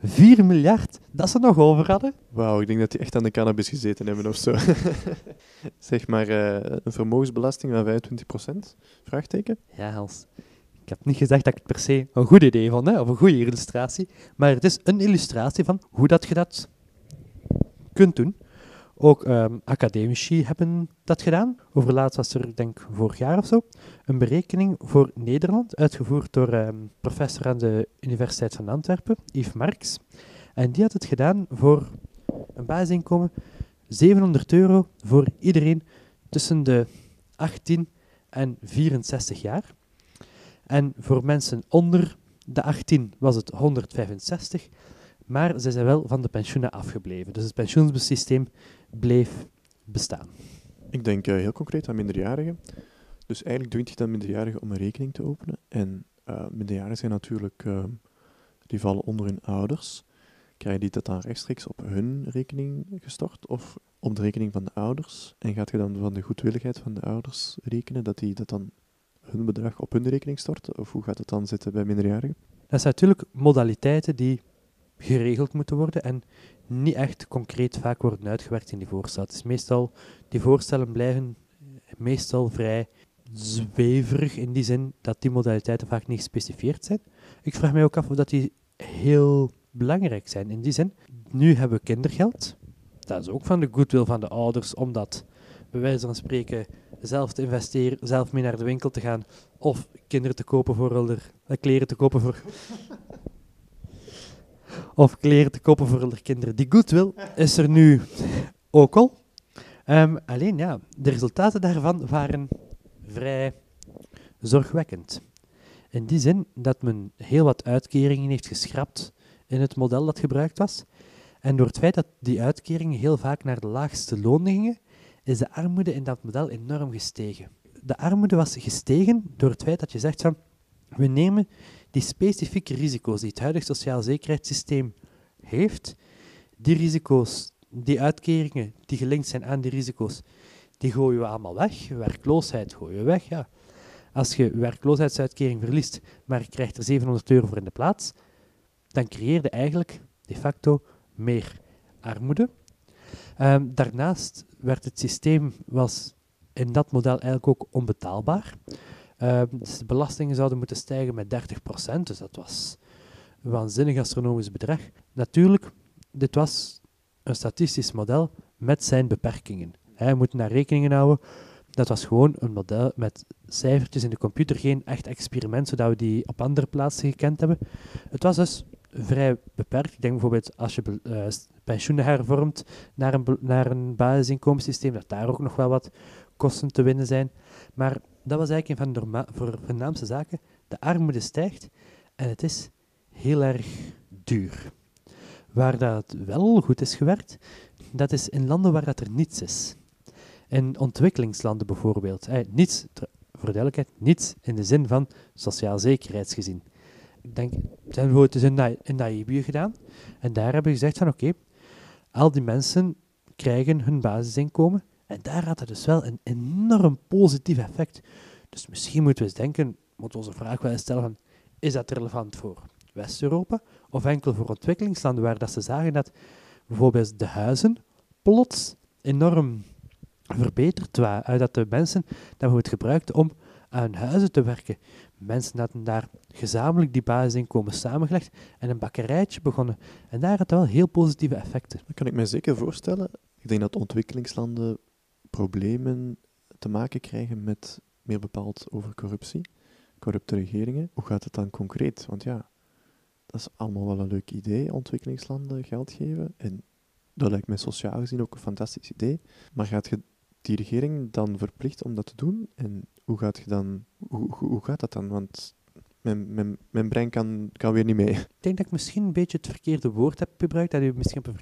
4 miljard dat ze nog over hadden. Wauw, ik denk dat die echt aan de cannabis gezeten hebben of zo. Zeg maar een vermogensbelasting van 25%? Vraagteken? Ja, Hans. Ik heb niet gezegd dat ik het per se een goed idee vond, hè, of een goede illustratie. Maar het is een illustratie van hoe dat je dat kunt doen. Ook academici hebben dat gedaan. Overlaatst was er, denk ik, vorig jaar of zo, een berekening voor Nederland, uitgevoerd door een professor aan de Universiteit van Antwerpen, Yves Marx. En die had het gedaan voor een basisinkomen €700 voor iedereen tussen de 18 en 64 jaar. En voor mensen onder de 18 was het 165, maar ze zijn wel van de pensioenen afgebleven. Dus het pensioensysteem bleef bestaan. Ik denk heel concreet aan minderjarigen. Dus eigenlijk dwingt je dan minderjarigen om een rekening te openen. En minderjarigen zijn natuurlijk, die vallen onder hun ouders. Krijgen die dat dan rechtstreeks op hun rekening gestort of op de rekening van de ouders? En gaat je dan van de goedwilligheid van de ouders rekenen dat die dat dan hun bedrag op hun rekening storten? Of hoe gaat het dan zitten bij minderjarigen? Dat zijn natuurlijk modaliteiten die geregeld moeten worden en niet echt concreet vaak worden uitgewerkt in die voorstellen. Het is meestal, die voorstellen blijven meestal vrij zweverig in die zin dat die modaliteiten vaak niet gespecificeerd zijn. Ik vraag mij ook af of dat die heel belangrijk zijn in die zin. Nu hebben we kindergeld. Dat is ook van de goodwill van de ouders, om dat bij wijze van spreken zelf te investeren, zelf mee naar de winkel te gaan of kinderen te kopen voor kleren te kopen voor of kleren te kopen voor hun kinderen. Die goodwill is er nu ook al. Alleen ja, de resultaten daarvan waren vrij zorgwekkend. In die zin dat men heel wat uitkeringen heeft geschrapt in het model dat gebruikt was. En door het feit dat die uitkeringen heel vaak naar de laagste lonen gingen, is de armoede in dat model enorm gestegen. De armoede was gestegen door het feit dat je zegt van, we nemen die specifieke risico's die het huidige sociaal zekerheidssysteem heeft, die risico's, die uitkeringen die gelinkt zijn aan die risico's, die gooien we allemaal weg. Werkloosheid gooien we weg. Ja. Als je werkloosheidsuitkering verliest, maar je krijgt er €700 voor in de plaats, dan creëer je eigenlijk de facto meer armoede. Daarnaast werd het systeem was in dat model eigenlijk ook onbetaalbaar. Dus de belastingen zouden moeten stijgen met 30%, dus dat was een waanzinnig astronomisch bedrag. Natuurlijk, dit was een statistisch model met zijn beperkingen. Hij moet naar rekeningen houden. Dat was gewoon een model met cijfertjes in de computer, geen echt experiment, zodat we die op andere plaatsen gekend hebben. Het was dus vrij beperkt. Ik denk bijvoorbeeld als je pensioenen hervormt naar een basisinkomenssysteem, dat daar ook nog wel wat kosten te winnen zijn. Maar dat was eigenlijk een van de voornaamste zaken. De armoede stijgt en het is heel erg duur. Waar dat wel goed is gewerkt, dat is in landen waar dat er niets is. In ontwikkelingslanden bijvoorbeeld. Niets, voor duidelijkheid, niets in de zin van sociaal zekerheidsgezien. Ik denk, we zijn bijvoorbeeld in Namibië gedaan. En daar hebben we gezegd van oké, al die mensen krijgen hun basisinkomen. En daar had het dus wel een enorm positief effect. Dus misschien moeten we eens denken, moeten we onze vraag wel eens stellen van, is dat relevant voor West-Europa of enkel voor ontwikkelingslanden waar dat ze zagen dat bijvoorbeeld de huizen plots enorm verbeterd waren, dat de mensen dat bijvoorbeeld gebruikten om aan huizen te werken. Mensen hadden daar gezamenlijk die basisinkomen samengelegd en een bakkerijtje begonnen. En daar had het wel heel positieve effecten. Dat kan ik me zeker voorstellen. Ik denk dat ontwikkelingslanden problemen te maken krijgen met, meer bepaald over corruptie, corrupte regeringen. Hoe gaat het dan concreet? Want ja, dat is allemaal wel een leuk idee, ontwikkelingslanden geld geven. En dat lijkt mij sociaal gezien ook een fantastisch idee. Maar gaat je die regering dan verplicht om dat te doen? En hoe gaat dat dan? Want mijn brein kan weer niet mee. Ik denk dat ik misschien een beetje het verkeerde woord heb gebruikt, dat u misschien op een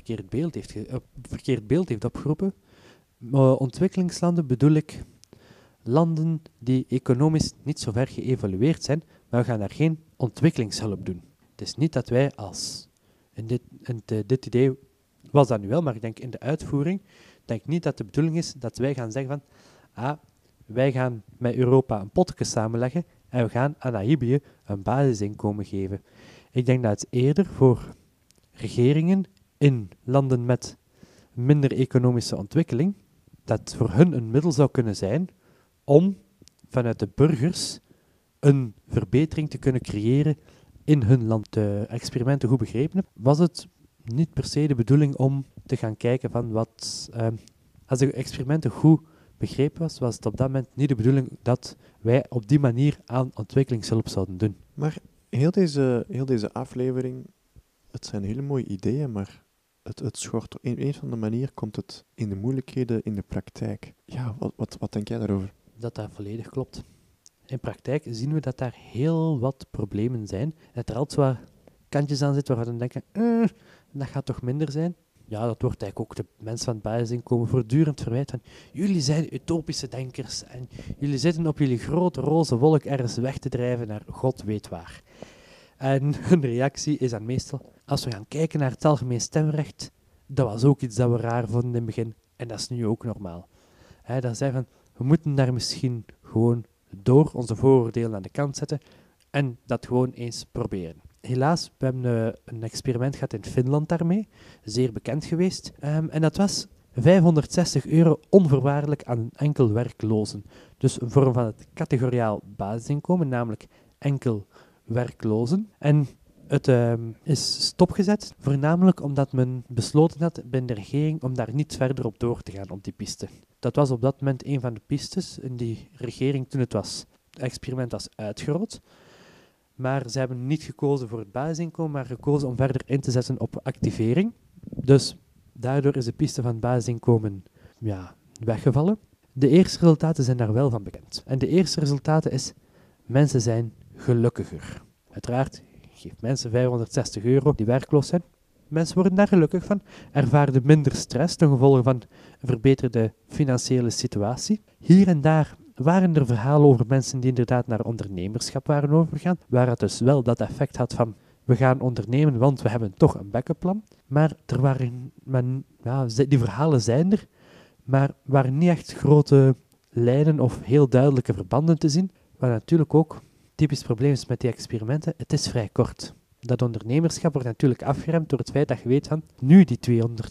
verkeerd beeld heeft opgeroepen. Ontwikkelingslanden bedoel ik landen die economisch niet zo ver geëvalueerd zijn, maar we gaan daar geen ontwikkelingshulp doen. Het is niet dat wij dit idee was dat nu wel, maar ik denk in de uitvoering, denk niet dat de bedoeling is dat wij gaan zeggen van, wij gaan met Europa een potje samenleggen en we gaan aan Namibië een basisinkomen geven. Ik denk dat het eerder voor regeringen in landen met minder economische ontwikkeling, dat voor hun een middel zou kunnen zijn om vanuit de burgers een verbetering te kunnen creëren in hun land. De experimenten goed begrepen heb, was het niet per se de bedoeling om te gaan kijken van wat... als de experimenten goed begrepen was het op dat moment niet de bedoeling dat wij op die manier aan ontwikkelingshulp zouden doen. Maar heel deze aflevering, het zijn hele mooie ideeën, maar het schort. Op een van de manieren komt het in de moeilijkheden in de praktijk. Ja, wat denk jij daarover? Dat volledig klopt. In praktijk zien we dat daar heel wat problemen zijn. Dat er altijd wat kantjes aan zitten waarvan we denken, dat gaat toch minder zijn? Ja, dat wordt eigenlijk ook de mensen van het basisinkomen voortdurend verwijt van jullie zijn utopische denkers en jullie zitten op jullie grote roze wolk ergens weg te drijven naar God weet waar. En hun reactie is dan meestal, als we gaan kijken naar het algemeen stemrecht, dat was ook iets dat we raar vonden in het begin en dat is nu ook normaal. Dat zei van, we moeten daar misschien gewoon door onze vooroordelen aan de kant zetten en dat gewoon eens proberen. Helaas, we hebben een experiment gehad in Finland daarmee, zeer bekend geweest. En dat was €560 onvoorwaardelijk aan een enkel werklozen. Dus een vorm van het categoriaal basisinkomen, namelijk enkel werklozen. En het is stopgezet, voornamelijk omdat men besloten had binnen de regering om daar niet verder op door te gaan op die piste. Dat was op dat moment een van de pistes in die regering toen het experiment was uitgerold. Maar ze hebben niet gekozen voor het basisinkomen, maar gekozen om verder in te zetten op activering. Dus daardoor is de piste van het basisinkomen weggevallen. De eerste resultaten zijn daar wel van bekend. En de eerste resultaten is, mensen zijn gelukkiger. Uiteraard, geef mensen €560 die werkloos zijn. Mensen worden daar gelukkig van, ervaren minder stress ten gevolge van een verbeterde financiële situatie. Hier en daar waren er verhalen over mensen die inderdaad naar ondernemerschap waren overgegaan, waar het dus wel dat effect had van we gaan ondernemen, want we hebben toch een backupplan. Maar die verhalen zijn er, maar waren niet echt grote lijnen of heel duidelijke verbanden te zien. Wat natuurlijk ook typisch probleem is met die experimenten, het is vrij kort. Dat ondernemerschap wordt natuurlijk afgeremd door het feit dat je weet van nu die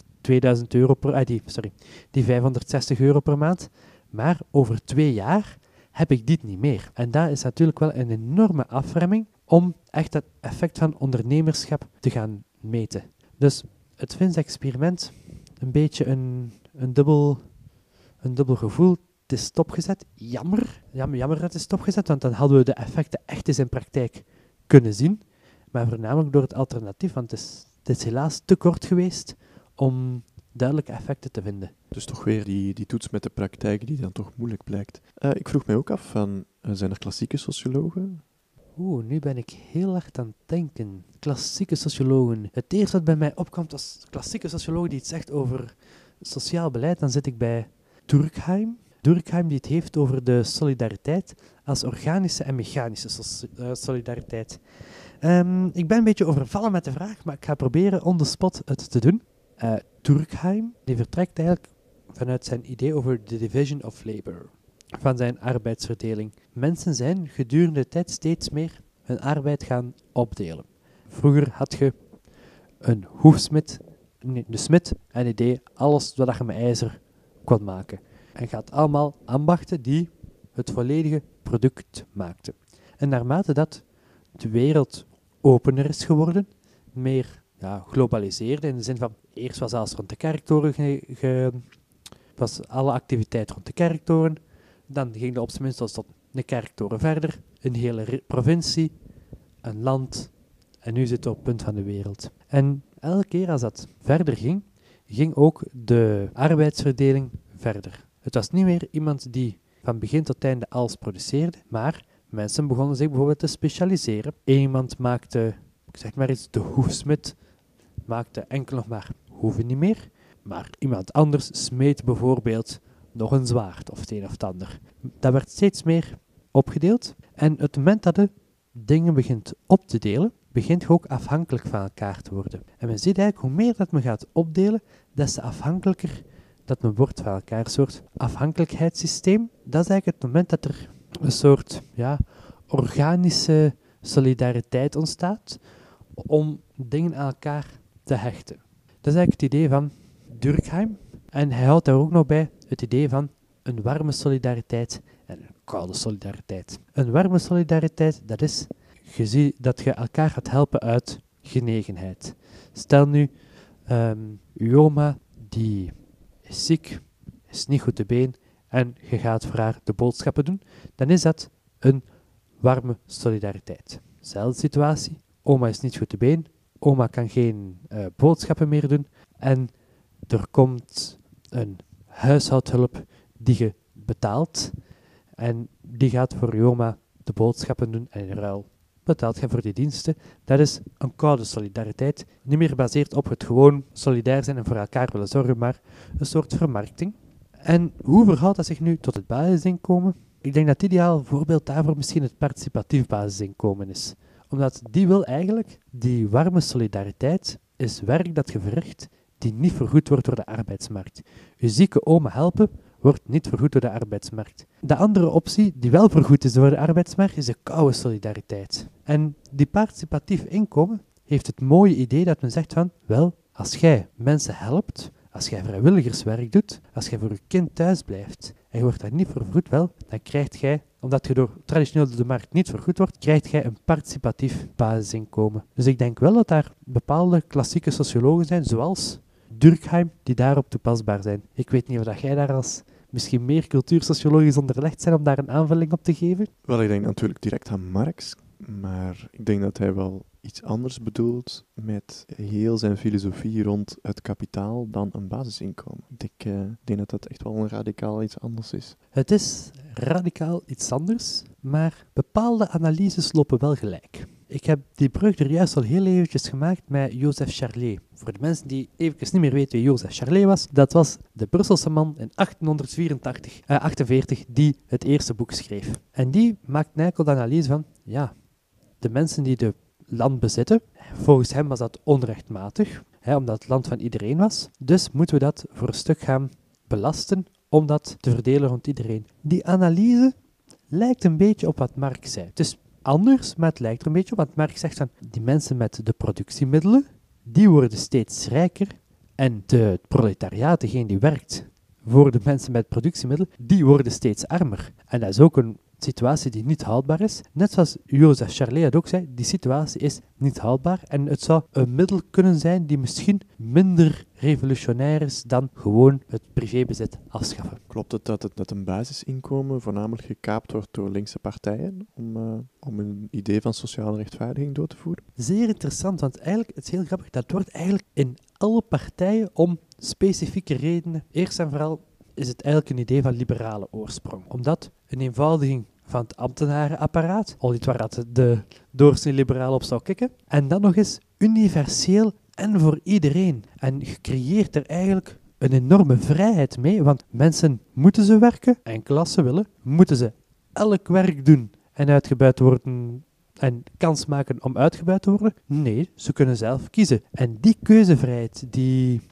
die €560 per maand, maar over 2 jaar heb ik dit niet meer. En dat is natuurlijk wel een enorme afremming om echt het effect van ondernemerschap te gaan meten. Dus het Fins experiment een beetje een dubbel gevoel. Het is stopgezet. Jammer dat het is stopgezet, want dan hadden we de effecten echt eens in praktijk kunnen zien. Maar voornamelijk door het alternatief, want het is helaas te kort geweest om duidelijke effecten te vinden. Dus toch weer die toets met de praktijk die dan toch moeilijk blijkt. Ik vroeg mij ook af van, zijn er klassieke sociologen? Nu ben ik heel erg aan het denken. Klassieke sociologen. Het eerste wat bij mij opkomt als klassieke socioloog die het zegt over sociaal beleid, dan zit ik bij Durkheim. Durkheim die het heeft over de solidariteit als organische en mechanische solidariteit. Ik ben een beetje overvallen met de vraag, maar ik ga proberen on the spot het te doen. Durkheim die vertrekt eigenlijk vanuit zijn idee over the division of labor, van zijn arbeidsverdeling. Mensen zijn gedurende de tijd steeds meer hun arbeid gaan opdelen. Vroeger had je een hoefsmid, de smid, en idee alles wat je met ijzer kon maken. En je had allemaal ambachten die het volledige product maakten. En naarmate dat de wereld opener is geworden, meer globaliseerde, in de zin van eerst was alles rond de kerktoren, was alle activiteit rond de kerktoren, dan ging de op zijn minst tot een kerktoren verder, een hele provincie, een land, en nu zitten we op het punt van de wereld. En elke keer als dat verder ging, ging ook de arbeidsverdeling verder. Het was niet meer iemand die van begin tot einde alles produceerde, maar mensen begonnen zich bijvoorbeeld te specialiseren. Iemand maakte, ik zeg maar iets, de hoefsmid maakte enkel nog maar hoeven niet meer, maar iemand anders smeet bijvoorbeeld nog een zwaard of het een of het ander. Dat werd steeds meer opgedeeld en het moment dat je dingen begint op te delen, begint je ook afhankelijk van elkaar te worden. En men ziet eigenlijk, hoe meer dat men gaat opdelen, des te afhankelijker dat men wordt van elkaar. Een soort afhankelijkheidssysteem. Dat is eigenlijk het moment dat er een soort organische solidariteit ontstaat om dingen aan elkaar te hechten. Dat is eigenlijk het idee van Durkheim. En hij houdt daar ook nog bij het idee van een warme solidariteit en een koude solidariteit. Een warme solidariteit, dat is dat je elkaar gaat helpen uit genegenheid. Stel nu, uw oma die is ziek, is niet goed te been en je gaat voor haar de boodschappen doen, dan is dat een warme solidariteit. Zelfde situatie, oma is niet goed te been, oma kan geen boodschappen meer doen en er komt een huishoudhulp die je betaalt en die gaat voor je oma de boodschappen doen en in ruil betaalt je voor die diensten. Dat is een koude solidariteit, niet meer gebaseerd op het gewoon solidair zijn en voor elkaar willen zorgen, maar een soort vermarkting. En hoe verhoudt dat zich nu tot het basisinkomen? Ik denk dat het ideaal voorbeeld daarvoor misschien het participatief basisinkomen is. Omdat die wil eigenlijk, die warme solidariteit, is werk dat je verricht die niet vergoed wordt door de arbeidsmarkt. Je zieke oma helpen wordt niet vergoed door de arbeidsmarkt. De andere optie, die wel vergoed is door de arbeidsmarkt, is de koude solidariteit. En die participatief inkomen heeft het mooie idee dat men zegt van, wel, als jij mensen helpt, als jij vrijwilligerswerk doet, als jij voor je kind thuis blijft en je wordt daar niet voor vergoed, wel, dan krijg jij, omdat je door traditioneel door de markt niet vergoed wordt, krijg jij een participatief basisinkomen. Dus ik denk wel dat daar bepaalde klassieke sociologen zijn, zoals Durkheim, die daarop toepasbaar zijn. Ik weet niet of jij daar als misschien meer cultuursociologisch onderlegd zijn om daar een aanvulling op te geven. Wel, ik denk natuurlijk direct aan Marx, maar ik denk dat hij wel iets anders bedoelt met heel zijn filosofie rond het kapitaal dan een basisinkomen. Ik denk dat dat echt wel een radicaal iets anders is. Het is radicaal iets anders, maar bepaalde analyses lopen wel gelijk. Ik heb die brug er juist al heel eventjes gemaakt met Joseph Charlet. Voor de mensen die eventjes niet meer weten wie Joseph Charlet was, dat was de Brusselse man in 1848 die het eerste boek schreef. En die maakt eigenlijk de analyse van, ja, de mensen die de land bezitten, volgens hem was dat onrechtmatig, omdat het land van iedereen was. Dus moeten we dat voor een stuk gaan belasten om dat te verdelen rond iedereen. Die analyse lijkt een beetje op wat Marx zei. Het is anders, maar het lijkt er een beetje op, want Marx zegt van, die mensen met de productiemiddelen, die worden steeds rijker en de proletariaat, degene die werkt voor de mensen met productiemiddelen, die worden steeds armer. En dat is ook een situatie die niet houdbaar is. Net zoals Joseph Charlet het ook zei, die situatie is niet houdbaar en het zou een middel kunnen zijn die misschien minder revolutionair is dan gewoon het privébezit afschaffen. Klopt het dat een basisinkomen voornamelijk gekaapt wordt door linkse partijen om een idee van sociale rechtvaardiging door te voeren? Zeer interessant, want eigenlijk, het is heel grappig, dat wordt eigenlijk in alle partijen om specifieke redenen. Eerst en vooral is het eigenlijk een idee van liberale oorsprong. Omdat een eenvoudiging van het ambtenarenapparaat, al iets waar dat de doorsnee liberaal op zou kikken, en dan nog eens universeel en voor iedereen. En je creëert er eigenlijk een enorme vrijheid mee, want mensen moeten ze werken, enkel als ze willen, moeten ze elk werk doen en uitgebuit worden en kans maken om uitgebuit te worden? Nee, ze kunnen zelf kiezen. En die keuzevrijheid die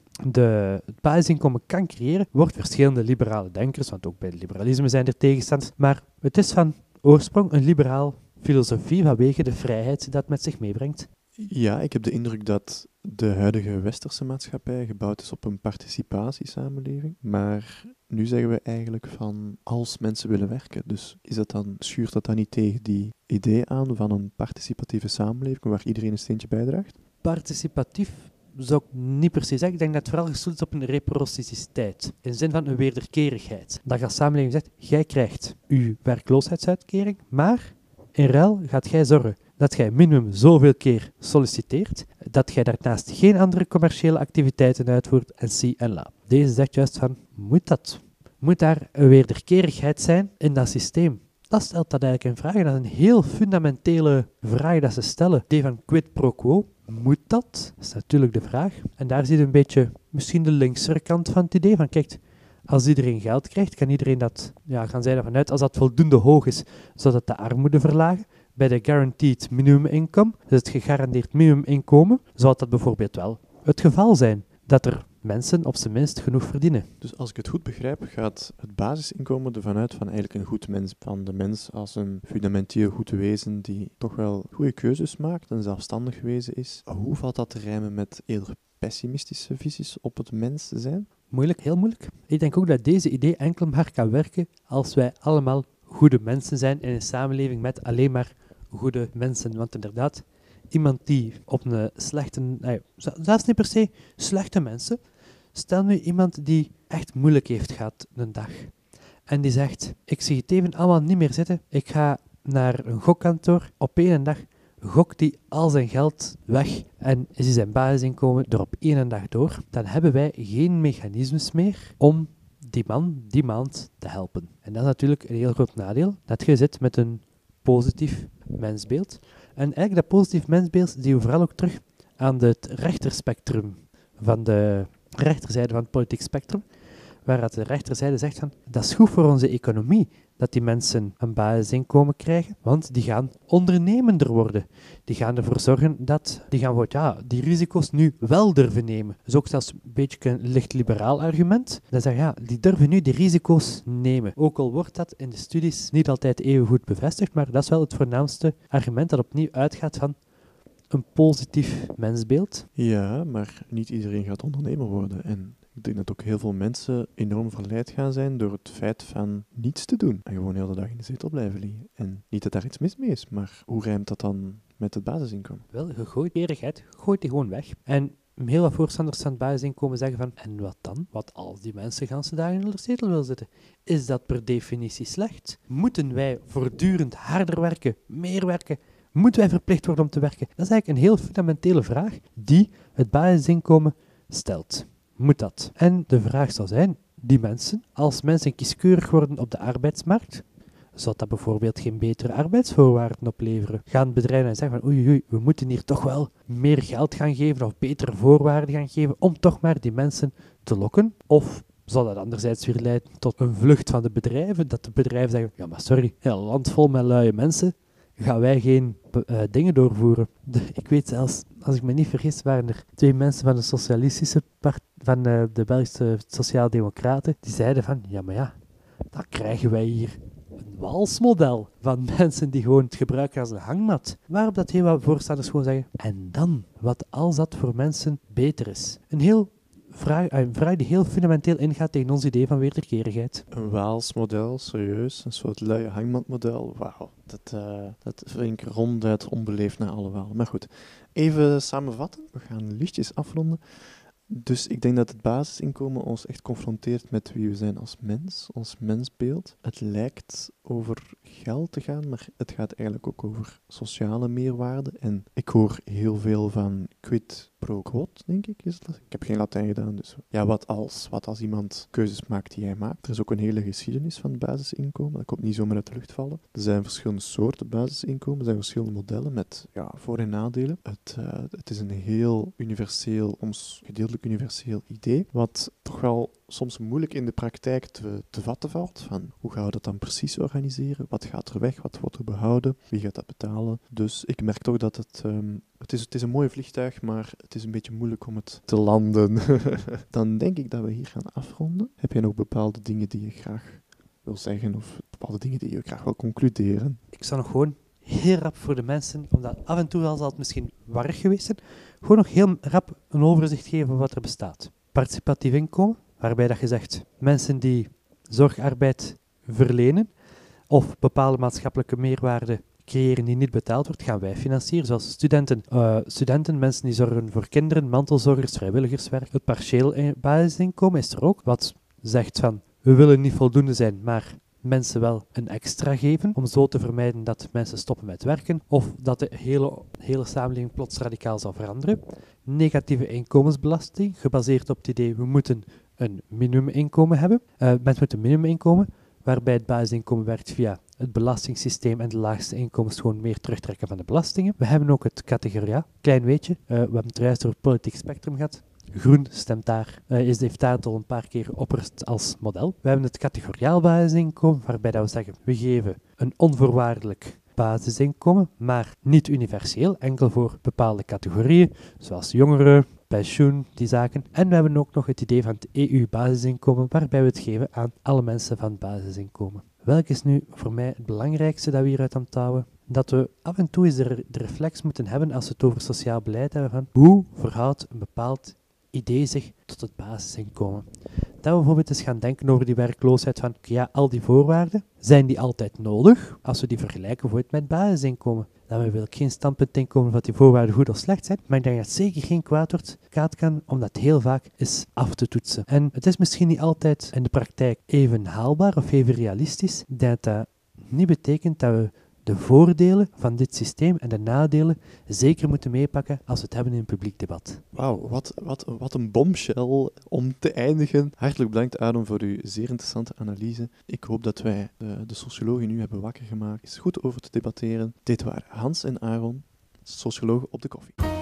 het basisinkomen kan creëren, wordt verschillende liberale denkers, want ook bij het liberalisme zijn er tegenstanders, maar het is van oorsprong een liberaal filosofie vanwege de vrijheid dat met zich meebrengt. Ja, ik heb de indruk dat de huidige westerse maatschappij gebouwd is op een participatiesamenleving, maar nu zeggen we eigenlijk van als mensen willen werken, dus schuurt dat dan niet tegen die idee aan van een participatieve samenleving waar iedereen een steentje bijdraagt? Participatief zou ik niet precies zeggen. Ik denk dat het vooral gestoeld is op een reciprociteit. In de zin van een wederkerigheid. Dat je als samenleving zegt, jij krijgt je werkloosheidsuitkering, maar in ruil gaat jij zorgen dat jij minimum zoveel keer solliciteert, dat jij daarnaast geen andere commerciële activiteiten uitvoert en zie en la. Deze zegt juist van, moet dat? Moet daar een wederkerigheid zijn in dat systeem? Dat stelt dat eigenlijk in vraag. En dat is een heel fundamentele vraag dat ze stellen. Het idee van quid pro quo. Moet dat? Dat is natuurlijk de vraag. En daar zie je een beetje misschien de linksere kant van het idee van, kijk, als iedereen geld krijgt, kan iedereen dat, gaan zij ervan uit, als dat voldoende hoog is, zou dat de armoede verlagen. Bij de guaranteed minimum income, dus het gegarandeerd minimuminkomen, zou dat bijvoorbeeld wel het geval zijn. Dat er mensen op zijn minst genoeg verdienen. Dus als ik het goed begrijp, gaat het basisinkomen ervan uit van eigenlijk een goed mens. Van de mens als een fundamenteel goed wezen die toch wel goede keuzes maakt en zelfstandig wezen is. Hoe valt dat te rijmen met eerder pessimistische visies op het mens zijn? Moeilijk, heel moeilijk. Ik denk ook dat deze idee enkel maar kan werken als wij allemaal goede mensen zijn in een samenleving met alleen maar goede mensen. Want inderdaad, iemand die op een slechte, zelfs niet per se slechte mensen, stel nu iemand die echt moeilijk heeft gehad een dag en die zegt, ik zie het even allemaal niet meer zitten, ik ga naar een gokkantoor, op één dag gokt hij al zijn geld weg en is hij zijn basisinkomen er op één dag door, dan hebben wij geen mechanismes meer om die man die maand te helpen. En dat is natuurlijk een heel groot nadeel, dat je zit met een positief mensbeeld. En eigenlijk dat positief mensbeeld zien we vooral ook terug aan het rechterspectrum, van de rechterzijde van het politiek spectrum, waar de rechterzijde zegt van, dat is goed voor onze economie, dat die mensen een basisinkomen krijgen, want die gaan ondernemender worden. Die gaan ervoor zorgen dat die risico's nu wel durven nemen. Dat is ook zelfs een beetje een licht liberaal argument. Dat zeggen, die durven nu die risico's nemen. Ook al wordt dat in de studies niet altijd even goed bevestigd, maar dat is wel het voornaamste argument dat opnieuw uitgaat van een positief mensbeeld. Ja, maar niet iedereen gaat ondernemer worden. En ik denk dat ook heel veel mensen enorm verleid gaan zijn door het feit van niets te doen. En gewoon de hele dag in de zetel blijven liggen. En niet dat daar iets mis mee is, maar hoe rijmt dat dan met het basisinkomen? Wel, je gooit eerigheid, gooit die gewoon weg. En heel wat voorstanders van het basisinkomen zeggen van, en wat dan? Wat als die mensen ganse dagen in de zetel willen zitten? Is dat per definitie slecht? Moeten wij voortdurend harder werken, meer werken? Moeten wij verplicht worden om te werken? Dat is eigenlijk een heel fundamentele vraag die het basisinkomen stelt. Moet dat? En de vraag zal zijn, die mensen, als mensen kieskeurig worden op de arbeidsmarkt, zal dat bijvoorbeeld geen betere arbeidsvoorwaarden opleveren? Gaan bedrijven dan zeggen van oei, we moeten hier toch wel meer geld gaan geven of betere voorwaarden gaan geven om toch maar die mensen te lokken? Of zal dat anderzijds weer leiden tot een vlucht van de bedrijven, dat de bedrijven zeggen, ja maar sorry, een land vol met luie mensen, gaan wij geen dingen doorvoeren. Ik weet zelfs, als ik me niet vergis, waren er 2 mensen van de socialistische van de Belgische Sociaaldemocraten, die zeiden van, dan krijgen wij hier een walsmodel van mensen die gewoon het gebruiken als een hangmat. Waarop dat heel wat voorstanders gewoon zeggen, en dan, wat als dat voor mensen beter is? Een vraag die heel fundamenteel ingaat tegen ons idee van wederkerigheid. Een Waals-model, serieus, een soort luie hangmatmodel, wauw. Dat vind ik ronduit onbeleefd naar alle Walen. Maar goed, even samenvatten, we gaan lichtjes afronden. Dus ik denk dat het basisinkomen ons echt confronteert met wie we zijn als mens, ons mensbeeld. Het lijkt over geld te gaan, maar het gaat eigenlijk ook over sociale meerwaarde. En ik hoor heel veel van quid pro quod, denk ik. Is dat? Ik heb geen Latijn gedaan, dus ja, wat als iemand keuzes maakt die hij maakt. Er is ook een hele geschiedenis van het basisinkomen, dat komt niet zomaar uit de lucht vallen. Er zijn verschillende soorten basisinkomen, er zijn verschillende modellen met voor- en nadelen. Het is een heel universeel, soms gedeeltelijk universeel idee, wat toch wel soms moeilijk in de praktijk te vatten valt. Van hoe gaan we dat dan precies organiseren? Wat gaat er weg? Wat wordt er behouden? Wie gaat dat betalen? Dus ik merk toch dat het is een mooi vliegtuig, maar het is een beetje moeilijk om het te landen. Dan denk ik dat we hier gaan afronden. Heb jij nog bepaalde dingen die je graag wil zeggen of bepaalde dingen die je graag wil concluderen? Ik zou nog gewoon heel rap voor de mensen, omdat af en toe zal het misschien warrig geweest zijn, gewoon nog heel rap een overzicht geven van wat er bestaat. Participatief inkomen, waarbij dat je zegt, mensen die zorgarbeid verlenen of bepaalde maatschappelijke meerwaarde creëren die niet betaald wordt, gaan wij financieren, zoals studenten, mensen die zorgen voor kinderen, mantelzorgers, vrijwilligerswerk. Het partieel basisinkomen is er ook, wat zegt van, we willen niet voldoende zijn, maar mensen wel een extra geven, om zo te vermijden dat mensen stoppen met werken, of dat de hele samenleving plots radicaal zal veranderen. Negatieve inkomensbelasting, gebaseerd op het idee, we moeten een minimuminkomen hebben. Mensen moeten een minimuminkomen, waarbij het basisinkomen werkt via het belastingssysteem en de laagste inkomens gewoon meer terugtrekken van de belastingen. We hebben ook het categoria, klein weetje, we hebben het juist door het politiek spectrum gehad. Groen stemt heeft daar al een paar keer opperst als model. We hebben het categoriaal basisinkomen, waarbij dat we zeggen, we geven een onvoorwaardelijk basisinkomen, maar niet universeel, enkel voor bepaalde categorieën, zoals jongeren, pensioen, die zaken. En we hebben ook nog het idee van het EU-basisinkomen, waarbij we het geven aan alle mensen van het basisinkomen. Welk is nu voor mij het belangrijkste dat we hieruit aan houden? Dat we af en toe eens de reflex moeten hebben als we het over sociaal beleid hebben van hoe verhoudt een bepaald idee zich tot het basisinkomen. Dat we bijvoorbeeld eens gaan denken over die werkloosheid van, ja, al die voorwaarden, zijn die altijd nodig? Als we die vergelijken bijvoorbeeld met het basisinkomen. Dan wil ik geen standpunt inkomen dat die voorwaarden goed of slecht zijn, maar ik denk dat het zeker geen kwaad kan om dat heel vaak eens af te toetsen. En het is misschien niet altijd in de praktijk even haalbaar of even realistisch, dat niet betekent dat we de voordelen van dit systeem en de nadelen zeker moeten meepakken als we het hebben in een publiek debat. Wauw, wat een bombshell om te eindigen. Hartelijk bedankt, Aaron, voor uw zeer interessante analyse. Ik hoop dat wij de sociologen nu hebben wakker gemaakt. Het is goed over te debatteren. Dit waren Hans en Aaron, sociologen op de koffie.